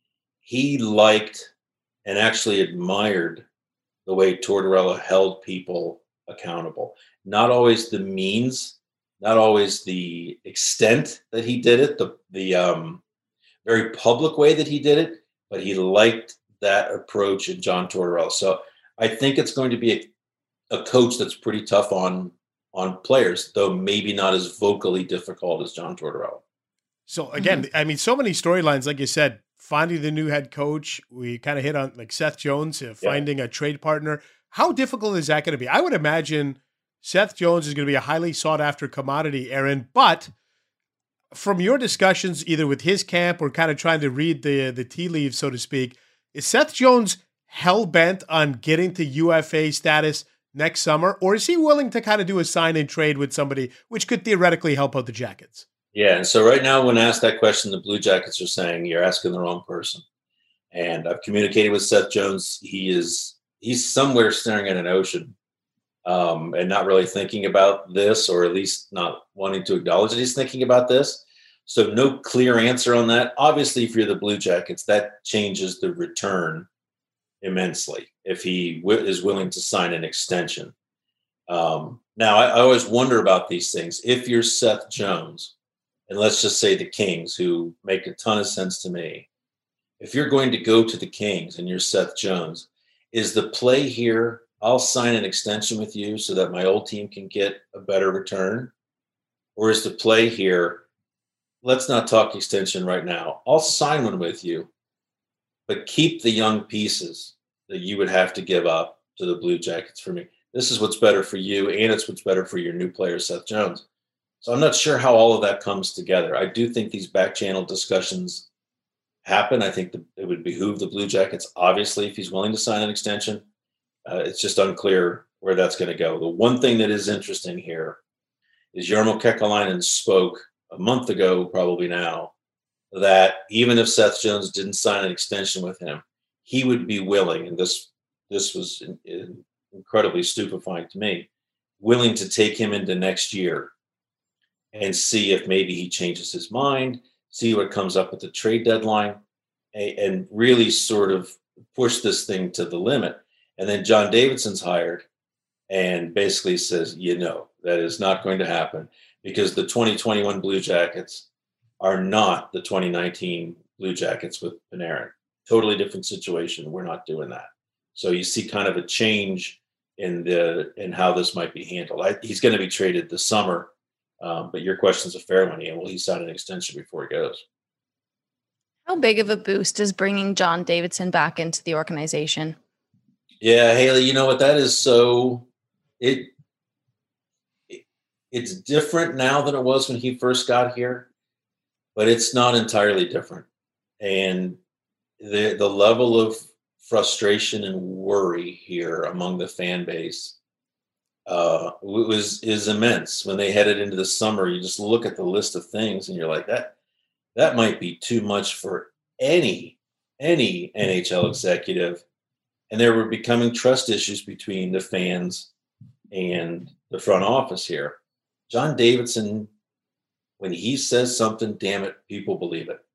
he liked and actually admired the way Tortorella held people accountable. Not always the means, not always the extent that he did it, the the um, very public way that he did it, but he liked that approach in John Tortorella. So I think it's going to be a, a coach that's pretty tough on on players, though maybe not as vocally difficult as John Tortorella. So again, I mean, so many storylines, like you said, finding the new head coach. We kind of hit on like Seth Jones, uh, finding yeah. a trade partner. How difficult is that going to be? I would imagine Seth Jones is going to be a highly sought after commodity, Aaron, but from your discussions, either with his camp or kind of trying to read the, the tea leaves, so to speak, is Seth Jones hell bent on getting to U F A status next summer, or is he willing to kind of do a sign and trade with somebody, which could theoretically help out the Jackets? Yeah, and so right now when asked that question, the Blue Jackets are saying you're asking the wrong person. And I've communicated with Seth Jones. He is he's somewhere staring at an ocean um, and not really thinking about this, or at least not wanting to acknowledge that he's thinking about this. So no clear answer on that. Obviously, if you're the Blue Jackets, that changes the return immensely if he w- is willing to sign an extension. Um, now, I, I always wonder about these things. If you're Seth Jones, and let's just say the Kings, who make a ton of sense to me, if you're going to go to the Kings and you're Seth Jones, is the play here, I'll sign an extension with you so that my old team can get a better return? Or is the play here, let's not talk extension right now. I'll sign one with you, but keep the young pieces that you would have to give up to the Blue Jackets for me. This is what's better for you, and it's what's better for your new player, Seth Jones. So I'm not sure how all of that comes together. I do think these back channel discussions happen. I think the, it would behoove the Blue Jackets, obviously, if he's willing to sign an extension. Uh, it's just unclear where that's going to go. The one thing that is interesting here is Jarmo Kekalainen spoke a month ago, probably now, that even if Seth Jones didn't sign an extension with him, he would be willing, and this this was in, in incredibly stupefying to me, willing to take him into next year and see if maybe he changes his mind, see what comes up at the trade deadline, and, and really sort of push this thing to the limit. And then John Davidson's hired and basically says, you know, that is not going to happen, because the twenty twenty-one Blue Jackets are not the twenty nineteen Blue Jackets with Panarin. Totally different situation. We're not doing that. So you see kind of a change in the in how this might be handled. I, he's going to be traded this summer, um, but your question is a fair one, Ian. Will he sign an extension before he goes? How big of a boost is bringing John Davidson back into the organization? Yeah, Haley, you know what? That is so it, it it's different now than it was when he first got here, but it's not entirely different. And the the level of frustration and worry here among the fan base uh, was is immense. When they headed into the summer, you just look at the list of things, and you're like, that that might be too much for any any N H L executive. And there were becoming trust issues between the fans and the front office here. John Davidson, when he says something, damn it, people believe it.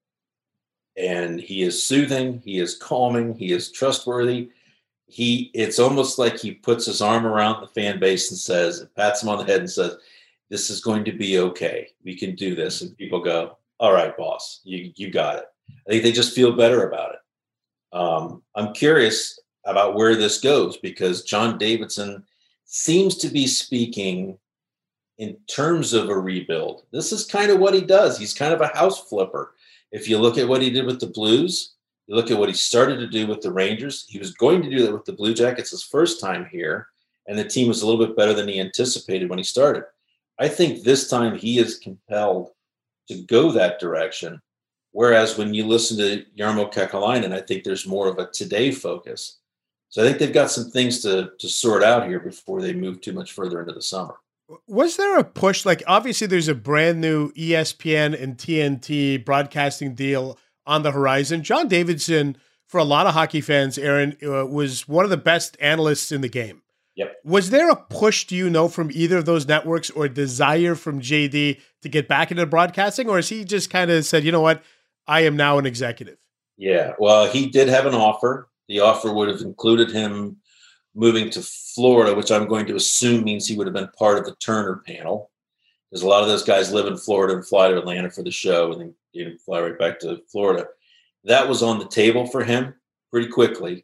And he is soothing, he is calming, he is trustworthy. He, it's almost like he puts his arm around the fan base and says, pats him on the head and says, this is going to be okay. We can do this. And people go, all right, boss, you, you got it. I think they just feel better about it. Um, I'm curious about where this goes, because John Davidson seems to be speaking in terms of a rebuild. This is kind of what he does. He's kind of a house flipper. If you look at what he did with the Blues, you look at what he started to do with the Rangers. He was going to do that with the Blue Jackets his first time here, and the team was a little bit better than he anticipated when he started. I think this time he is compelled to go that direction, whereas when you listen to Jarmo Kekalainen, I think there's more of a today focus. So I think they've got some things to to sort out here before they move too much further into the summer. Was there a push? Like, obviously, there's a brand new E S P N and T N T broadcasting deal on the horizon. John Davidson, for a lot of hockey fans, Aaron, uh, was one of the best analysts in the game. Yep. Was there a push, do you know, from either of those networks or a desire from J D to get back into broadcasting? Or has he just kind of said, you know what, I am now an executive? Yeah, well, he did have an offer. The offer would have included him moving to Florida, which I'm going to assume means he would have been part of the Turner panel, because a lot of those guys live in Florida and fly to Atlanta for the show and then you know, fly right back to Florida. That was on the table for him pretty quickly.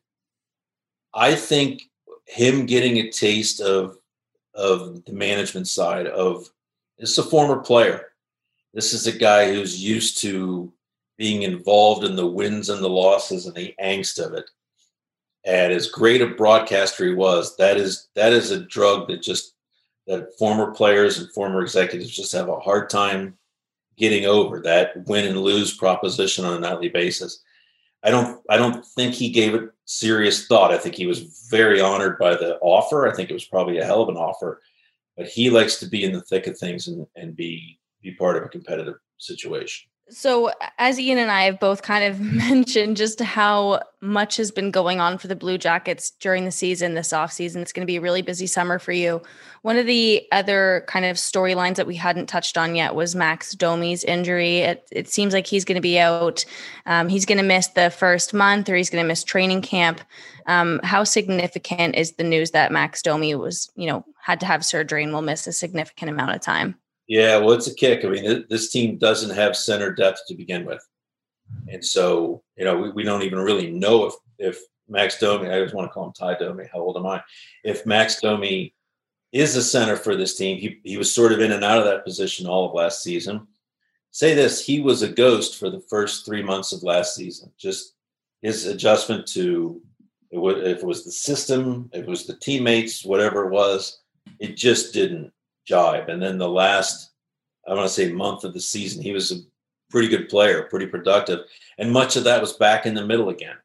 I think him getting a taste of of the management side of this is a former player. This is a guy who's used to being involved in the wins and the losses and the angst of it. And as great a broadcaster he was, that is that is a drug that just that former players and former executives just have a hard time getting over, that win and lose proposition on a nightly basis. I don't I don't think he gave it serious thought. I think he was very honored by the offer. I think it was probably a hell of an offer, but he likes to be in the thick of things and, and be be part of a competitive situation. So as Ian and I have both kind of mentioned just how much has been going on for the Blue Jackets during the season, this offseason, it's going to be a really busy summer for you. One of the other kind of storylines that we hadn't touched on yet was Max Domi's injury. It, it seems like he's going to be out. Um, he's going to miss the first month, or he's going to miss training camp. Um, how significant is the news that Max Domi was, you know, had to have surgery and will miss a significant amount of time? Yeah, well, it's a kick. I mean, this team doesn't have center depth to begin with. And so, you know, we, we don't even really know if if Max Domi, I always want to call him Ty Domi, how old am I? If Max Domi is a center for this team, he, he was sort of in and out of that position all of last season. Say this, he was a ghost for the first three months of last season. Just his adjustment to, it was, if it was the system, if it was the teammates, whatever it was, it just didn't jibe. And then the last, I want to say month of the season, he was a pretty good player, pretty productive. And much of that was back in the middle again.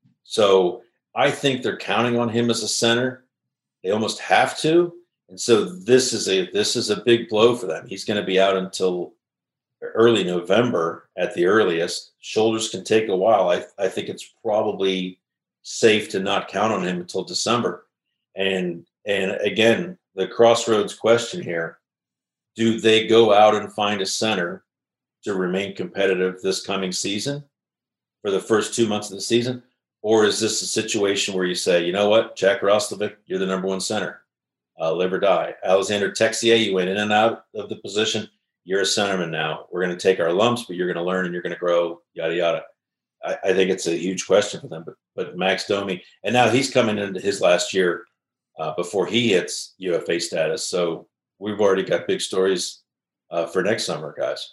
So I think they're counting on him as a center. They almost have to. And so this is a, this is a big blow for them. He's going to be out until early November at the earliest. Shoulders can take a while. I, I think it's probably safe to not count on him until December. And, and again, the crossroads question here, do they go out and find a center to remain competitive this coming season for the first two months of the season? Or is this a situation where you say, you know what, Jack Roslovic, you're the number one center, uh, live or die. Alexander Texier, you went in and out of the position. You're a centerman now. We're going to take our lumps, but you're going to learn and you're going to grow, yada, yada. I, I think it's a huge question for them, but, but Max Domi, and now he's coming into his last year Uh, before he hits U F A status. So we've already got big stories uh, for next summer, guys.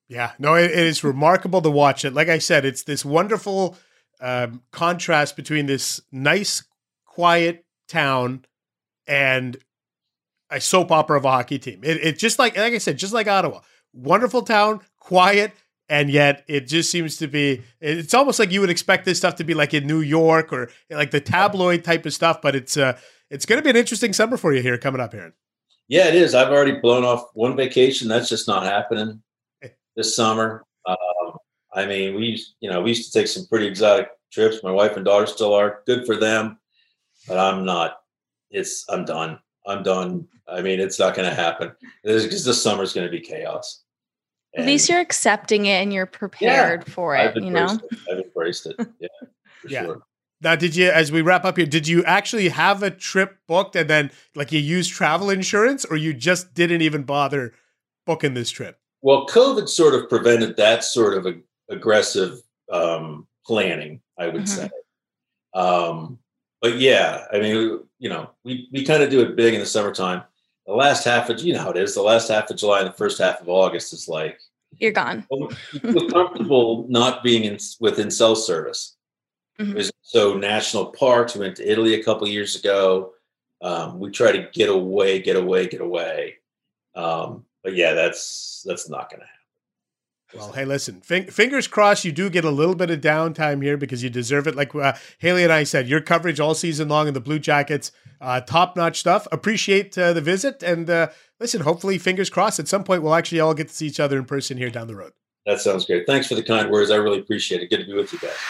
Yeah, no, it, it is remarkable to watch it. Like I said, it's this wonderful um, contrast between this nice, quiet town and a soap opera of a hockey team. It, it just like, like I said, just like Ottawa, wonderful town, quiet, and yet it just seems to be, it's almost like you would expect this stuff to be like in New York or like the tabloid type of stuff, but it's uh, it's going to be an interesting summer for you here coming up, Aaron. Yeah, it is. I've already blown off one vacation. That's just not happening this summer. Um, I mean, we used, you know, we used to take some pretty exotic trips. My wife and daughter still are. Good for them, but I'm not. It's I'm done. I'm done. I mean, it's not going to happen because this summer is going to be chaos. And at least you're accepting it and you're prepared yeah, for it. You know, it. I've embraced it. Yeah, for yeah. sure. Now, did you, as we wrap up here, did you actually have a trip booked and then like you used travel insurance, or you just didn't even bother booking this trip? Well, COVID sort of prevented that sort of a, aggressive um, planning, I would mm-hmm. say. Um, but yeah, I mean, you know, we, we kind of do it big in the summertime. The last half of, you know how it is, the last half of July and the first half of August is like, you're gone. Well, you feel comfortable not being in, within cell service. Mm-hmm. So national parks, we went to Italy a couple of years ago. Um, we try to get away, get away, get away. Um, but yeah, that's, that's not going to happen. Well, hey, listen, f- fingers crossed you do get a little bit of downtime here because you deserve it. Like uh, Haley and I said, your coverage all season long in the Blue Jackets, uh, top-notch stuff. Appreciate uh, the visit. And uh, listen, hopefully, fingers crossed, at some point we'll actually all get to see each other in person here down the road. That sounds great. Thanks for the kind words. I really appreciate it. Good to be with you guys.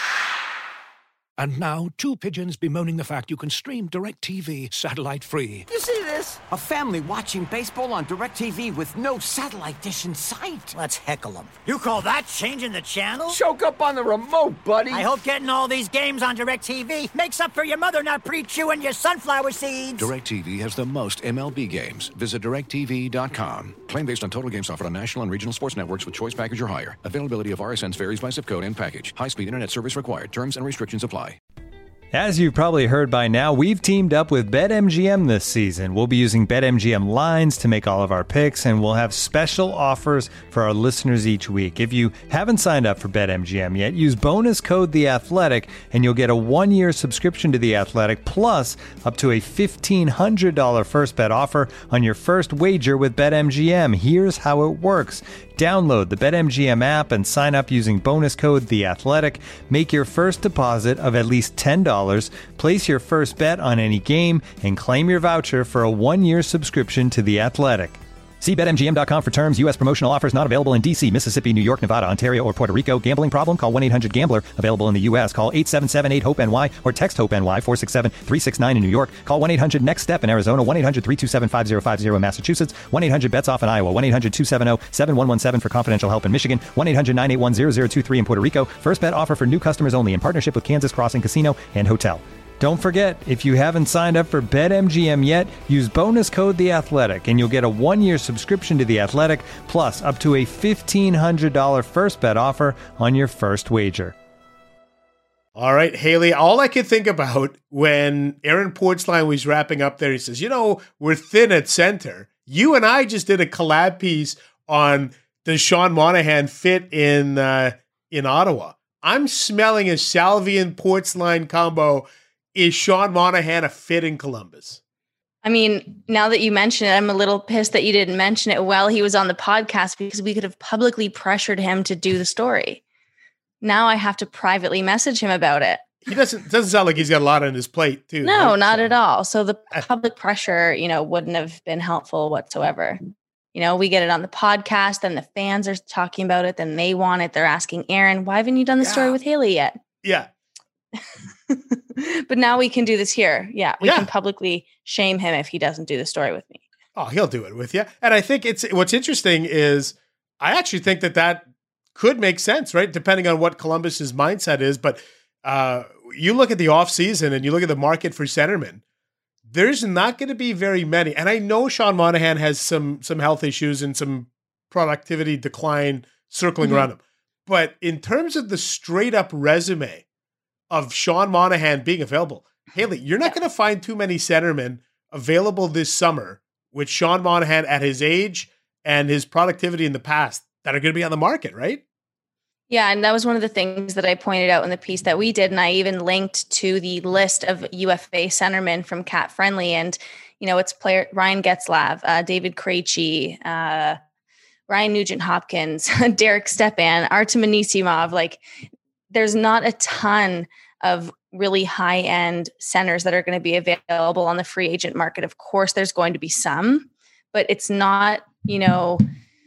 And now, two pigeons bemoaning the fact you can stream DirecTV satellite-free. You see this? A family watching baseball on DirecTV with no satellite dish in sight. Let's heckle them. You call that changing the channel? Choke up on the remote, buddy. I hope getting all these games on DirecTV makes up for your mother not pre-chewing your sunflower seeds. DirecTV has the most M L B games. Visit direct T V dot com. Claim based on total games offered on national and regional sports networks with choice package or higher. Availability of R S Ns varies by zip code and package. High-speed internet service required. Terms and restrictions apply. As you've probably heard by now, we've teamed up with BetMGM this season. We'll be using BetMGM lines to make all of our picks, and we'll have special offers for our listeners each week. If you haven't signed up for BetMGM yet, use bonus code The Athletic, and you'll get a one-year subscription to The Athletic, plus up to a fifteen hundred dollars first bet offer on your first wager with BetMGM. Here's how it works. Download the BetMGM app and sign up using bonus code The Athletic. Make your first deposit of at least ten dollars. Place your first bet on any game and claim your voucher for a one-year subscription to The Athletic. See Bet M G M dot com for terms. U S promotional offers not available in D C, Mississippi, New York, Nevada, Ontario, or Puerto Rico. Gambling problem? Call one eight hundred gambler. Available in the U S. Call eight seven seven eight hope N Y or text HOPE-NY four six seven three six nine in New York. Call one eight hundred next step in Arizona. one eight hundred three two seven five zero five zero in Massachusetts. one eight hundred bets off in Iowa. one eight hundred two seven zero seven one one seven for confidential help in Michigan. one eight hundred nine eight one zero zero two three in Puerto Rico. First bet offer for new customers only in partnership with Kansas Crossing Casino and Hotel. Don't forget, if you haven't signed up for BetMGM yet, use bonus code The Athletic, and you'll get a one-year subscription to The Athletic, plus up to a fifteen hundred dollars first bet offer on your first wager. All right, Haley, all I could think about when Aaron Portzline was wrapping up there, he says, you know, we're thin at center. You and I just did a collab piece on does Sean Monahan fit in, uh, in Ottawa. I'm smelling a Salvian Portzline combo. Is Sean Monahan a fit in Columbus? I mean, now that you mention it, I'm a little pissed that you didn't mention it while he was on the podcast, because we could have publicly pressured him to do the story. Now I have to privately message him about it. He doesn't doesn't sound like he's got a lot on his plate, too. No, right? not so. at all. So the public pressure, you know, wouldn't have been helpful whatsoever. You know, we get it on the podcast, then the fans are talking about it, then they want it. They're asking Aaron, why haven't you done the yeah. story with Haley yet? Yeah. But now we can do this here. Yeah, we yeah. can publicly shame him if he doesn't do the story with me. Oh, he'll do it with you. And I think it's what's interesting is I actually think that that could make sense, right? Depending on what Columbus's mindset is. But uh, you look at the offseason and you look at the market for centermen, there's not going to be very many. And I know Sean Monahan has some some health issues and some productivity decline circling mm-hmm. around him. But in terms of the straight up resume of Sean Monahan being available, Haley, you're not going to find too many centermen available this summer with Sean Monahan at his age and his productivity in the past that are going to be on the market, right? Yeah, and that was one of the things that I pointed out in the piece that we did. And I even linked to the list of U F A centermen from Cat Friendly. And, you know, it's player Ryan Getzlav, uh, David Krejci, uh, Ryan Nugent-Hopkins, Derek Stepan, Artem Anisimov. Like, there's not a ton of really high-end centers that are going to be available on the free agent market. Of course, there's going to be some, but it's not, you know,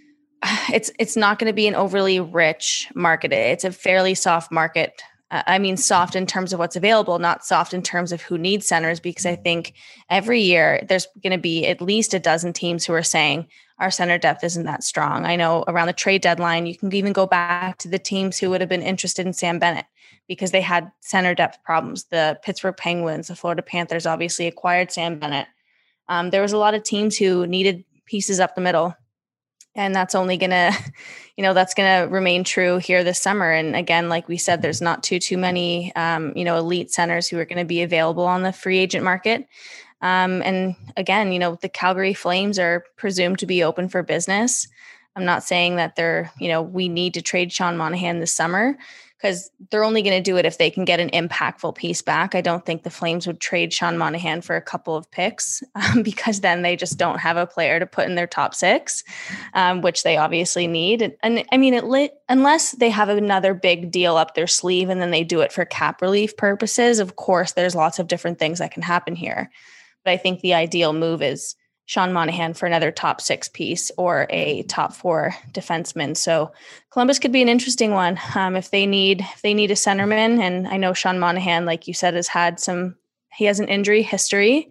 it's it's not going to be an overly rich market. It's a fairly soft market. Uh, I mean, soft in terms of what's available, not soft in terms of who needs centers, because I think every year there's going to be at least a dozen teams who are saying our center depth isn't that strong. I know around the trade deadline, you can even go back to the teams who would have been interested in Sam Bennett because they had center depth problems. The Pittsburgh Penguins, the Florida Panthers obviously acquired Sam Bennett. Um, there was a lot of teams who needed pieces up the middle. And that's only going to, you know, that's going to remain true here this summer. And again, like we said, there's not too, too many, um, you know, elite centers who are going to be available on the free agent market. Um, and again, you know, the Calgary Flames are presumed to be open for business. I'm not saying that they're, you know, we need to trade Sean Monahan this summer, because they're only going to do it if they can get an impactful piece back. I don't think the Flames would trade Sean Monahan for a couple of picks um, because then they just don't have a player to put in their top six, um, which they obviously need. And, and I mean, it lit, unless they have another big deal up their sleeve and then they do it for cap relief purposes, of course, there's lots of different things that can happen here. But I think the ideal move is Sean Monahan for another top six piece or a top four defenseman. So Columbus could be an interesting one um, if they need if they need a centerman. And I know Sean Monahan, like you said, has had some. He has an injury history,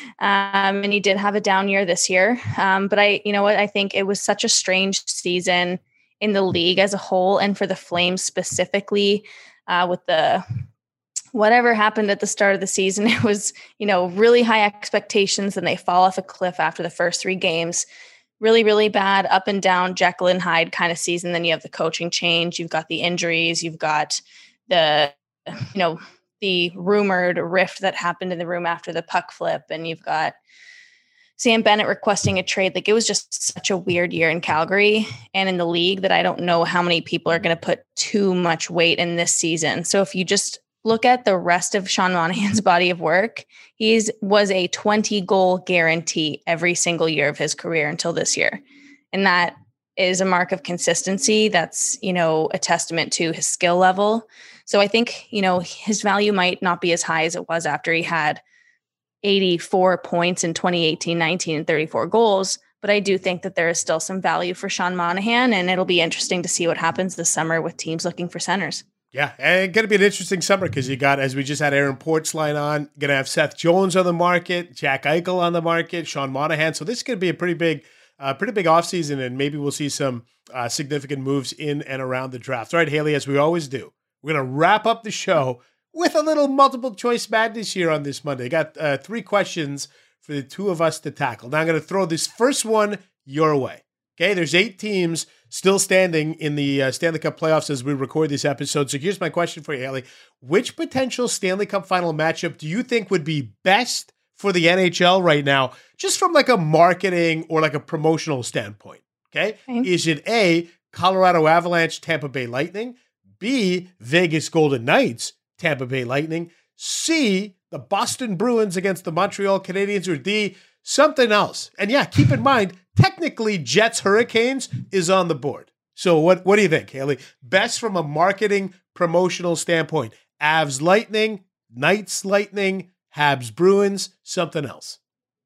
um, and he did have a down year this year. Um, but I, you know what, I think it was such a strange season in the league as a whole, and for the Flames specifically, uh, with the. Whatever happened at the start of the season, it was, you know, really high expectations, and they fall off a cliff after the first three games. Really, really bad up and down Jekyll and Hyde kind of season. Then you have the coaching change. You've got the injuries. You've got the, you know, the rumored rift that happened in the room after the puck flip. And you've got Sam Bennett requesting a trade. Like, it was just such a weird year in Calgary and in the league that I don't know how many people are going to put too much weight in this season. So if you just look at the rest of Sean Monahan's body of work, he's was a twenty goal guarantee every single year of his career until this year. And that is a mark of consistency. That's, you know, a testament to his skill level. So I think, you know, his value might not be as high as it was after he had eighty-four points in twenty eighteen nineteen and thirty-four goals. But I do think that there is still some value for Sean Monahan, and it'll be interesting to see what happens this summer with teams looking for centers. Yeah, and going to be an interesting summer because you got, as we just had Aaron Portzline on, going to have Seth Jones on the market, Jack Eichel on the market, Sean Monahan. So this is going to be a pretty big, uh, pretty big offseason, and maybe we'll see some uh, significant moves in and around the draft. All right, Haley, as we always do, we're going to wrap up the show with a little multiple choice madness here on this Monday. I got uh, three questions for the two of us to tackle. Now I'm going to throw this first one your way. Okay, there's eight teams still standing in the uh, Stanley Cup playoffs as we record this episode. So here's my question for you, Haley. Which potential Stanley Cup final matchup do you think would be best for the N H L right now, just from like a marketing or like a promotional standpoint? Okay, okay. Is it A, Colorado Avalanche, Tampa Bay Lightning, B, Vegas Golden Knights, Tampa Bay Lightning, C, the Boston Bruins against the Montreal Canadiens, or D, something else? And yeah, keep in mind, technically Jets Hurricanes is on the board. So what, what do you think, Haley? Best from a marketing promotional standpoint, Avs Lightning, Knights Lightning, Habs Bruins, something else?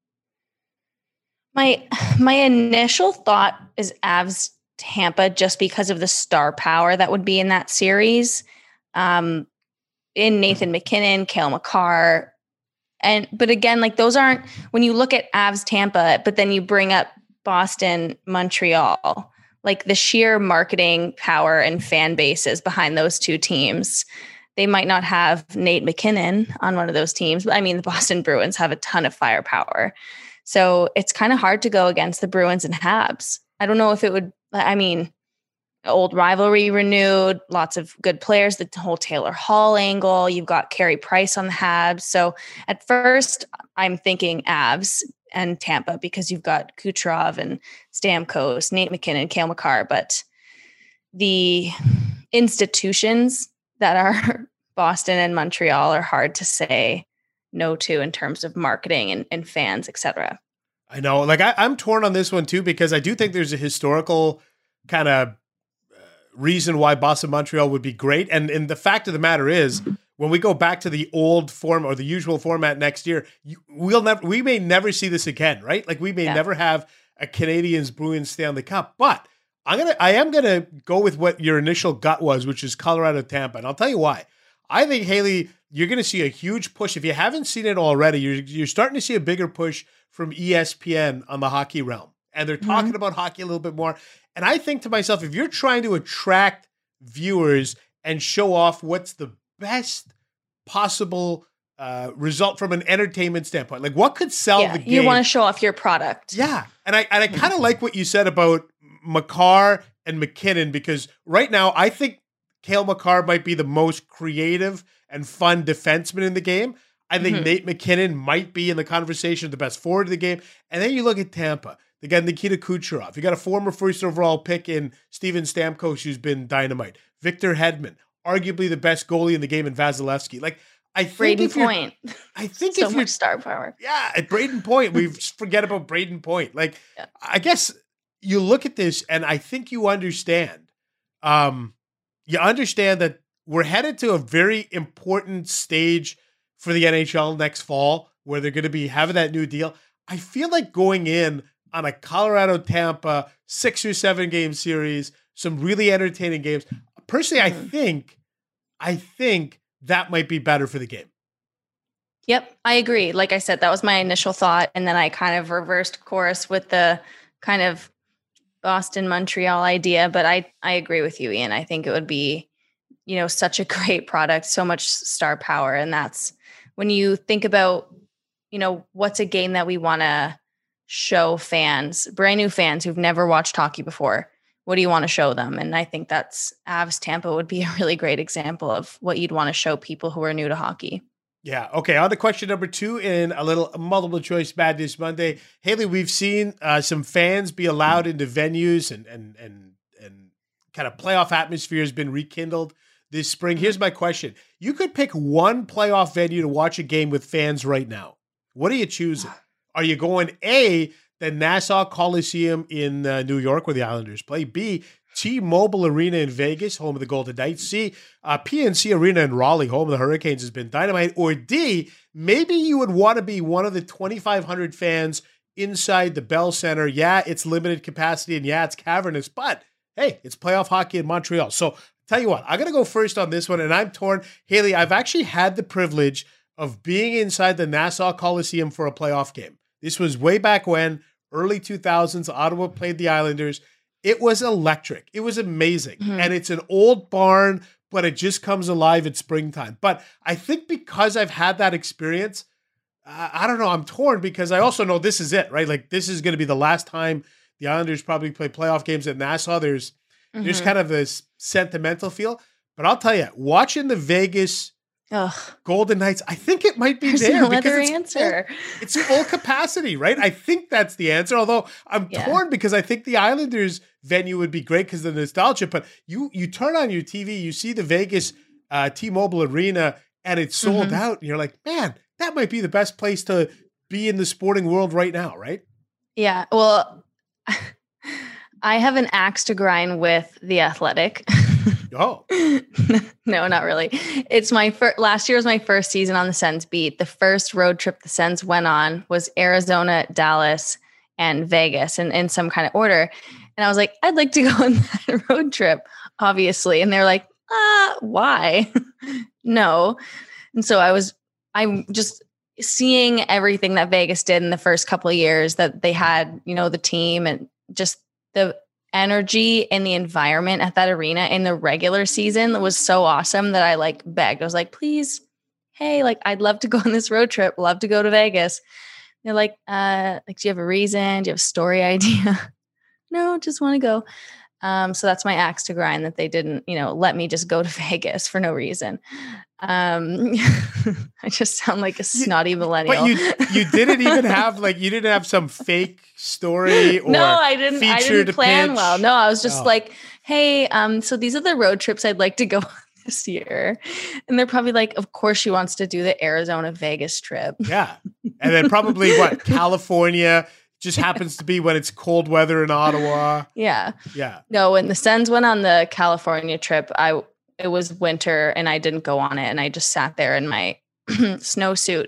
My my initial thought is Avs Tampa, just because of the star power that would be in that series. Um, in Nathan McKinnon, Cale Makar. And, but again, like those aren't, when you look at Avs Tampa, but then you bring up Boston, Montreal, like the sheer marketing power and fan bases behind those two teams. They might not have Nate McKinnon on one of those teams, but I mean, the Boston Bruins have a ton of firepower. So it's kind of hard to go against the Bruins and Habs. I don't know if it would, I mean, old rivalry renewed, lots of good players, the whole Taylor Hall angle. You've got Carey Price on the Habs. So at first I'm thinking Avs and Tampa because you've got Kucherov and Stamkos, Nate McKinnon, Cale Makar. But the institutions that are Boston and Montreal are hard to say no to in terms of marketing and, and fans, et cetera. I know. Like I, I'm torn on this one too, because I do think there's a historical kind of reason why Boston Montreal would be great. And, and the fact of the matter is, when we go back to the old form or the usual format next year, you, we'll never, we may never see this again, right? Like we may yeah. never have a Canadiens Bruins Stanley Cup, but I'm going to, I am going to go with what your initial gut was, which is Colorado Tampa. And I'll tell you why. I think, Haley, you're going to see a huge push. If you haven't seen it already, you're, you're starting to see a bigger push from E S P N on the hockey realm. And they're talking mm-hmm. about hockey a little bit more. And I think to myself, if you're trying to attract viewers and show off what's the best possible uh, result from an entertainment standpoint, like what could sell yeah, the game? You want to show off your product. Yeah. And I, and I kind of like what you said about Makar and McKinnon, because right now I think Cale Makar might be the most creative and fun defenseman in the game. I think mm-hmm. Nate McKinnon might be in the conversation, the best forward of the game. And then you look at Tampa. They got Nikita Kucherov. You got a former first overall pick in Steven Stamkos, who's been dynamite. Victor Hedman, arguably the best goalie in the game in Vasilevsky. Like, I think Braden if you're, Point. I think so if you're much star power. Yeah, at Braden Point, we forget about Braden Point. Like, yeah. I guess you look at this, and I think you understand. Um, you understand that we're headed to a very important stage for the N H L next fall, where they're going to be having that new deal. I feel like going in on a Colorado Tampa six or seven game series, some really entertaining games. Personally, mm-hmm. I think, I think that might be better for the game. Yep, I agree. Like I said, that was my initial thought. And then I kind of reversed course with the kind of Boston, Montreal idea. But I, I agree with you, Ian. I think it would be, you know, such a great product, so much star power. And that's when you think about, you know, what's a game that we want to show fans, brand new fans who've never watched hockey before. What do you want to show them? And I think that's Avs Tampa would be a really great example of what you'd want to show people who are new to hockey. Yeah. Okay. On to question number two in a little multiple choice Madness Monday. Haley, we've seen uh, some fans be allowed into venues and, and, and, and kind of playoff atmosphere has been rekindled this spring. Here's my question. You could pick one playoff venue to watch a game with fans right now. What are you choosing? Are you going A, the Nassau Coliseum in uh, New York where the Islanders play, B, T-Mobile Arena in Vegas, home of the Golden Knights, C, uh, P N C Arena in Raleigh, home of the Hurricanes, has been dynamite, or D, maybe you would want to be one of the twenty-five hundred fans inside the Bell Center. Yeah, it's limited capacity, and yeah, it's cavernous, but hey, it's playoff hockey in Montreal. So tell you what, I'm going to go first on this one, and I'm torn. Haley, I've actually had the privilege of being inside the Nassau Coliseum for a playoff game. This was way back when, early two thousands, Ottawa played the Islanders. It was electric. It was amazing. Mm-hmm. And it's an old barn, but it just comes alive at springtime. But I think because I've had that experience, uh, I don't know, I'm torn because I also know this is it, right? Like this is going to be the last time the Islanders probably play playoff games at Nassau. There's, mm-hmm. there's kind of this sentimental feel. But I'll tell you, watching the Vegas Ugh. Golden Knights, I think it might be There's there no because other it's answer. Full, it's full capacity, right? I think that's the answer. Although I'm yeah. torn because I think the Islanders venue would be great because of the nostalgia. But you you turn on your T V, you see the Vegas uh, T-Mobile Arena, and it's sold mm-hmm. out, and you're like, man, that might be the best place to be in the sporting world right now, right? Yeah. Well, I have an axe to grind with The Athletic. Oh. No, not really. It's my first, last year was my first season on the Sens beat. The first road trip the Sens went on was Arizona, Dallas, and Vegas, and in some kind of order. And I was like, I'd like to go on that road trip, obviously. And they're like, ah, why? No. And so I was, I'm just seeing everything that Vegas did in the first couple of years that they had, you know, the team and just the energy and the environment at that arena in the regular season was so awesome that I like begged. I was like, please, hey, like I'd love to go on this road trip, love to go to Vegas. They're like, uh, like, do you have a reason? Do you have a story idea? No, just want to go. Um, so that's my axe to grind that they didn't, you know, let me just go to Vegas for no reason. Um, I just sound like a snotty millennial. But you you didn't even have like you didn't have some fake story or no, I didn't. I didn't plan pitch. well. No, I was just Oh. like, hey, um, so these are the road trips I'd like to go on this year, and they're probably like, of course she wants to do the Arizona Vegas trip. Yeah, and then probably what California just happens to be when it's cold weather in Ottawa. Yeah. Yeah. No, when the Sens went on the California trip, I it was winter and I didn't go on it, and I just sat there in my snowsuit.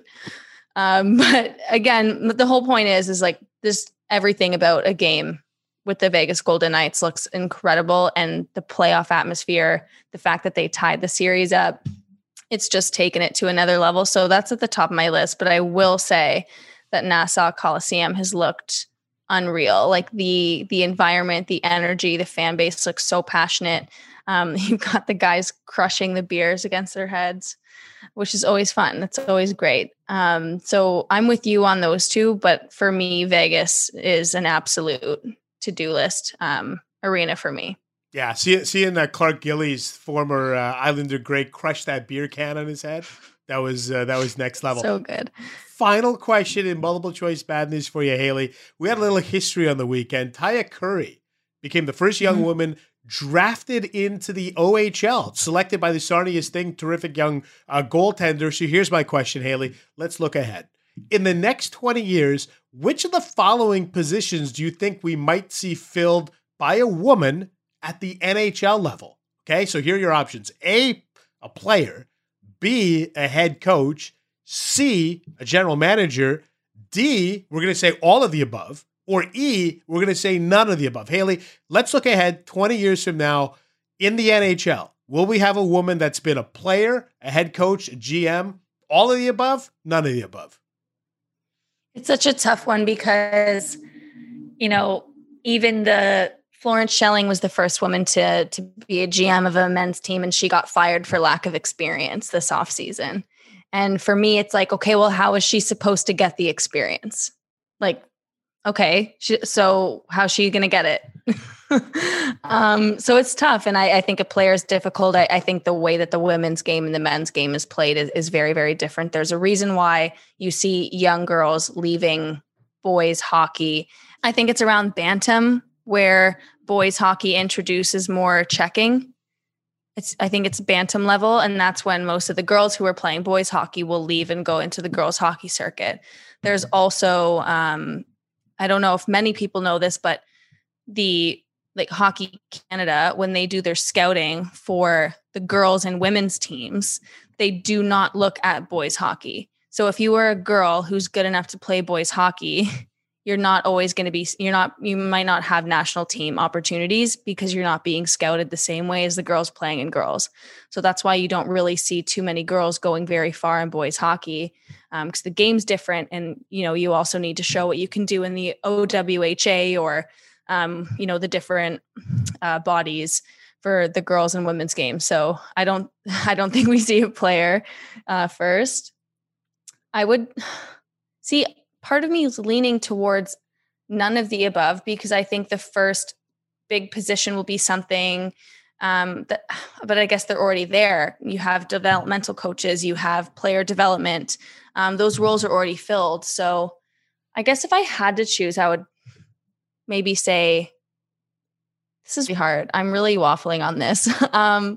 Um, but again, the whole point is, is like this, everything about a game with the Vegas Golden Knights looks incredible, and the playoff atmosphere, the fact that they tied the series up, it's just taken it to another level. So that's at the top of my list. But I will say that Nassau Coliseum has looked unreal. Like the the environment, the energy, the fan base looks so passionate. Um, you've got the guys crushing the beers against their heads, which is always fun. That's always great. Um, so I'm with you on those two, but for me, Vegas is an absolute to-do list um, arena for me. Yeah, see, seeing uh, Clark Gillies, former uh, Islander great, crush that beer can on his head, that was uh, that was next level. So good. Final question in multiple choice bad news for you, Haley. We had a little history on the weekend. Taya Curry became the first young mm-hmm. woman drafted into the O H L, selected by the Sarnia Sting, terrific young uh, goaltender. So here's my question, Haley. Let's look ahead. In the next twenty years, which of the following positions do you think we might see filled by a woman at the N H L level? Okay, so here are your options. A, a player. B, a head coach. C, a general manager. D, we're going to say all of the above. Or E, we're going to say none of the above. Haley, let's look ahead twenty years from now in the N H L. Will we have a woman that's been a player, a head coach, a G M, all of the above, none of the above? It's such a tough one because, you know, even the Florence Schelling was the first woman to, to be a G M of a men's team, and she got fired for lack of experience this offseason. And for me, it's like, okay, well, how is she supposed to get the experience? Like, okay, she, so how's she going to get it? um, so it's tough. And I, I think a player is difficult. I, I think the way that the women's game and the men's game is played is, is very, very different. There's a reason why you see young girls leaving boys hockey. I think it's around bantam where boys hockey introduces more checking. It's, I think it's bantam level. And that's when most of the girls who are playing boys hockey will leave and go into the girls hockey circuit. There's also, um, I don't know if many people know this, but the like Hockey Canada, when they do their scouting for the girls and women's teams, they do not look at boys hockey. So if you are a girl who's good enough to play boys hockey, you're not always going to be, you're not, you might not have national team opportunities because you're not being scouted the same way as the girls playing in girls. So that's why you don't really see too many girls going very far in boys hockey. Um, because the game's different, and you know you also need to show what you can do in the O W H A or um, you know the different uh, bodies for the girls and women's game. So I don't, I don't think we see a player uh, first. I would see. Part of me is leaning towards none of the above because I think the first big position will be something. Um, that, but I guess they're already there. You have developmental coaches, you have player development. Um, those roles are already filled. So I guess if I had to choose, I would maybe say, this is really hard. I'm really waffling on this. um,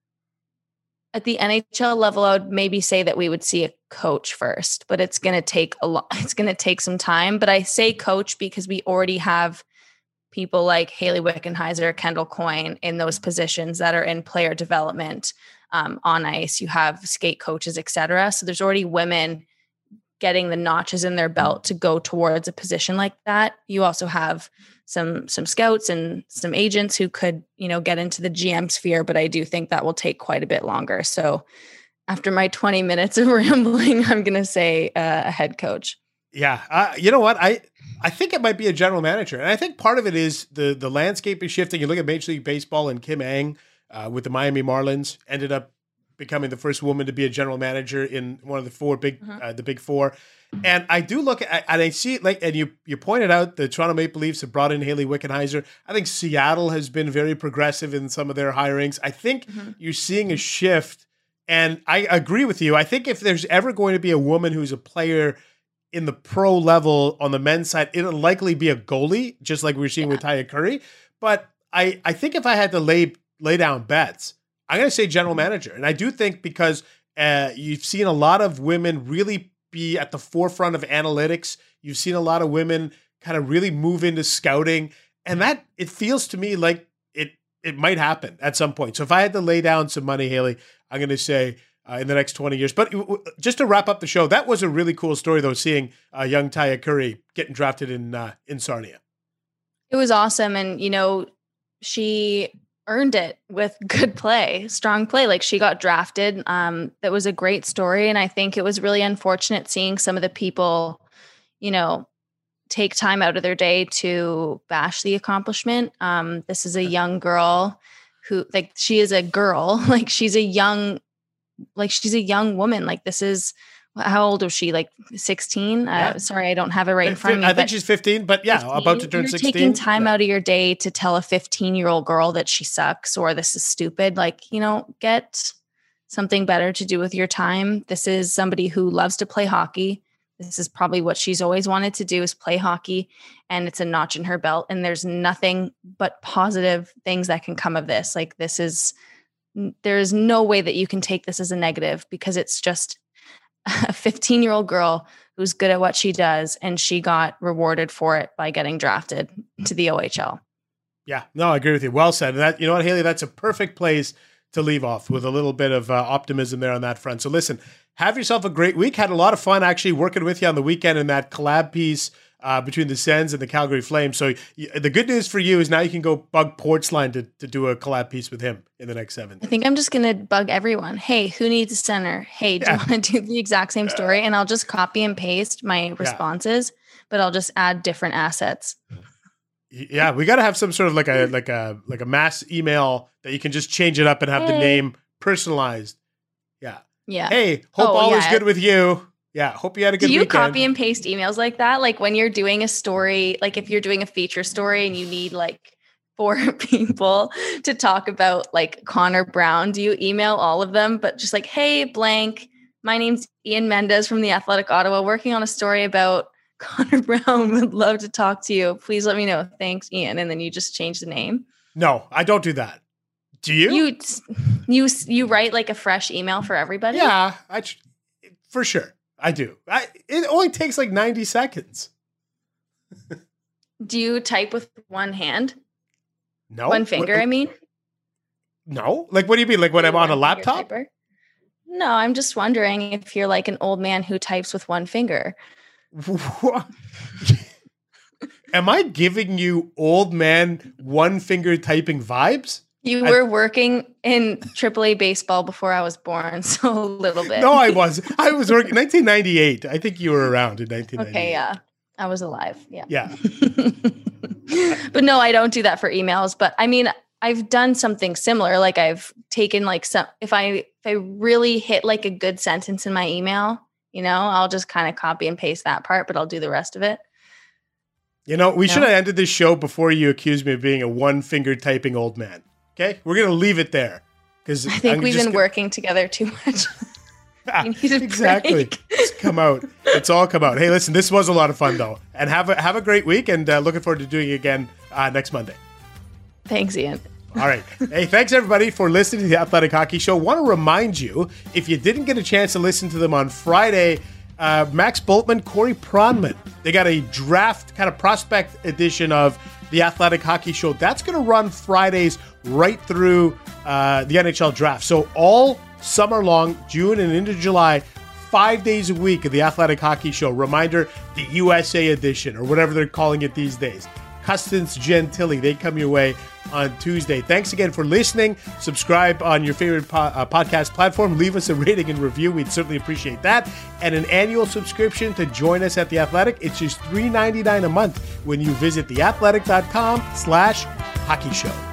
at the N H L level, I would maybe say that we would see a coach first, but it's going to take a lot. It's going to take some time, but I say coach because we already have people like Hayley Wickenheiser, Kendall Coyne in those positions that are in player development um, on ice. You have skate coaches, et cetera. So there's already women getting the notches in their belt to go towards a position like that. You also have some, some scouts and some agents who could, you know, get into the G M sphere, but I do think that will take quite a bit longer. So after my twenty minutes of rambling, I'm going to say uh, a head coach. Yeah. Uh, you know what? I, I think it might be a general manager. And I think part of it is the the landscape is shifting. You look at Major League Baseball, and Kim Ng uh, with the Miami Marlins ended up becoming the first woman to be a general manager in one of the four big, mm-hmm. uh, the big four. And I do look at, and I see like, and you, you pointed out the Toronto Maple Leafs have brought in Hayley Wickenheiser. I think Seattle has been very progressive in some of their hirings. I think mm-hmm. you're seeing a shift And I agree with you. I think if there's ever going to be a woman who's a player in the pro level on the men's side, it'll likely be a goalie, just like we were seeing yeah. with Taya Curry. But I, I think if I had to lay lay down bets, I'm going to say general manager. And I do think because uh, you've seen a lot of women really be at the forefront of analytics. You've seen a lot of women kind of really move into scouting. And that, it feels to me like it it might happen at some point. So if I had to lay down some money, Haley, I'm going to say uh, in the next twenty years. But just to wrap up the show, that was a really cool story, though, seeing uh, young Taya Curry getting drafted in uh, in Sarnia. It was awesome. And, you know, she earned it with good play, strong play. Like she got drafted. Um, that was a great story. And I think it was really unfortunate seeing some of the people, you know, take time out of their day to bash the accomplishment. Um, this is a young girl who, like, she is a girl, like she's a young, like she's a young woman. Like this is, how old was she? Like sixteen? Yeah. Uh, sorry, I don't have it right in front of me. I think she's fifteen, but yeah, fifteen, about to turn you're sixteen. Taking time yeah. out of your day to tell a fifteen-year-old girl that she sucks or this is stupid. Like, you know, get something better to do with your time. This is somebody who loves to play hockey. This is probably what she's always wanted to do, is play hockey, and it's a notch in her belt. And there's nothing but positive things that can come of this. Like this is, there is no way that you can take this as a negative, because it's just a fifteen year old girl who's good at what she does. And she got rewarded for it by getting drafted to the O H L. Yeah, no, I agree with you. Well said. And that, you know what, Haley, that's a perfect place to leave off with a little bit of uh, optimism there on that front. So listen, have yourself a great week. Had a lot of fun actually working with you on the weekend in that collab piece uh, between the Sens and the Calgary Flames. So y- the good news for you is now you can go bug Portsline to, to do a collab piece with him in the next seven days. I think I'm just going to bug everyone. Hey, who needs a center? Hey, do yeah. you want to do the exact same story? And I'll just copy and paste my responses, yeah. but I'll just add different assets. Yeah, we got to have some sort of like a like a like a mass email that you can just change it up and have hey. the name personalized. Yeah. Yeah. Hey, hope oh, all yeah. is good with you. Yeah, hope you had a good weekend. Do you weekend. copy and paste emails like that? Like when you're doing a story, like if you're doing a feature story and you need like four people to talk about like Connor Brown, do you email all of them, but just like, hey, blank, my name's Ian Mendez from the Athletic Ottawa, working on a story about Connor Brown, would love to talk to you. Please let me know. Thanks, Ian. And then you just change the name. No, I don't do that. Do you? You you you write like a fresh email for everybody? Yeah, I for sure. I do. I, it only takes like ninety seconds. Do you type with one hand? No. One finger, what, I mean? No. Like, what do you mean? Like when I'm on a laptop? Typer? No, I'm just wondering if you're like an old man who types with one finger. What? Am I giving you old man one finger typing vibes? You were I, working in triple A baseball before I was born, so a little bit. No, I was. I was working nineteen ninety-eight. I think you were around in nineteen ninety-eight. Okay, yeah. I was alive. Yeah. Yeah. But no, I don't do that for emails. But I mean, I've done something similar. Like I've taken like some, if I, if I really hit like a good sentence in my email, you know, I'll just kind of copy and paste that part, but I'll do the rest of it. You know, we no. should have ended this show before you accused me of being a one finger typing old man. Okay, we're gonna leave it there because I think I'm we've been gonna... working together too much. Yeah, exactly. It's come out. It's all come out. Hey, listen, this was a lot of fun though, and have a have a great week, and uh, looking forward to doing it again uh, next Monday. Thanks, Ian. All right. Hey, thanks everybody for listening to the Athletic Hockey Show. Want to remind you, if you didn't get a chance to listen to them on Friday, uh, Max Bultman, Corey Pronman, they got a draft kind of prospect edition of the Athletic Hockey Show. That's going to run Fridays right through uh, the N H L draft. So all summer long, June and into July, five days a week of the Athletic Hockey Show. Reminder, the U S A edition, or whatever they're calling it these days. Custance Gentili, they come your way on Tuesday. Thanks again for listening. Subscribe on your favorite po- uh, podcast platform. Leave us a rating and review. We'd certainly appreciate that. And an annual subscription to join us at The Athletic. It's just three dollars and ninety-nine cents a month when you visit theathletic.com slash hockey show.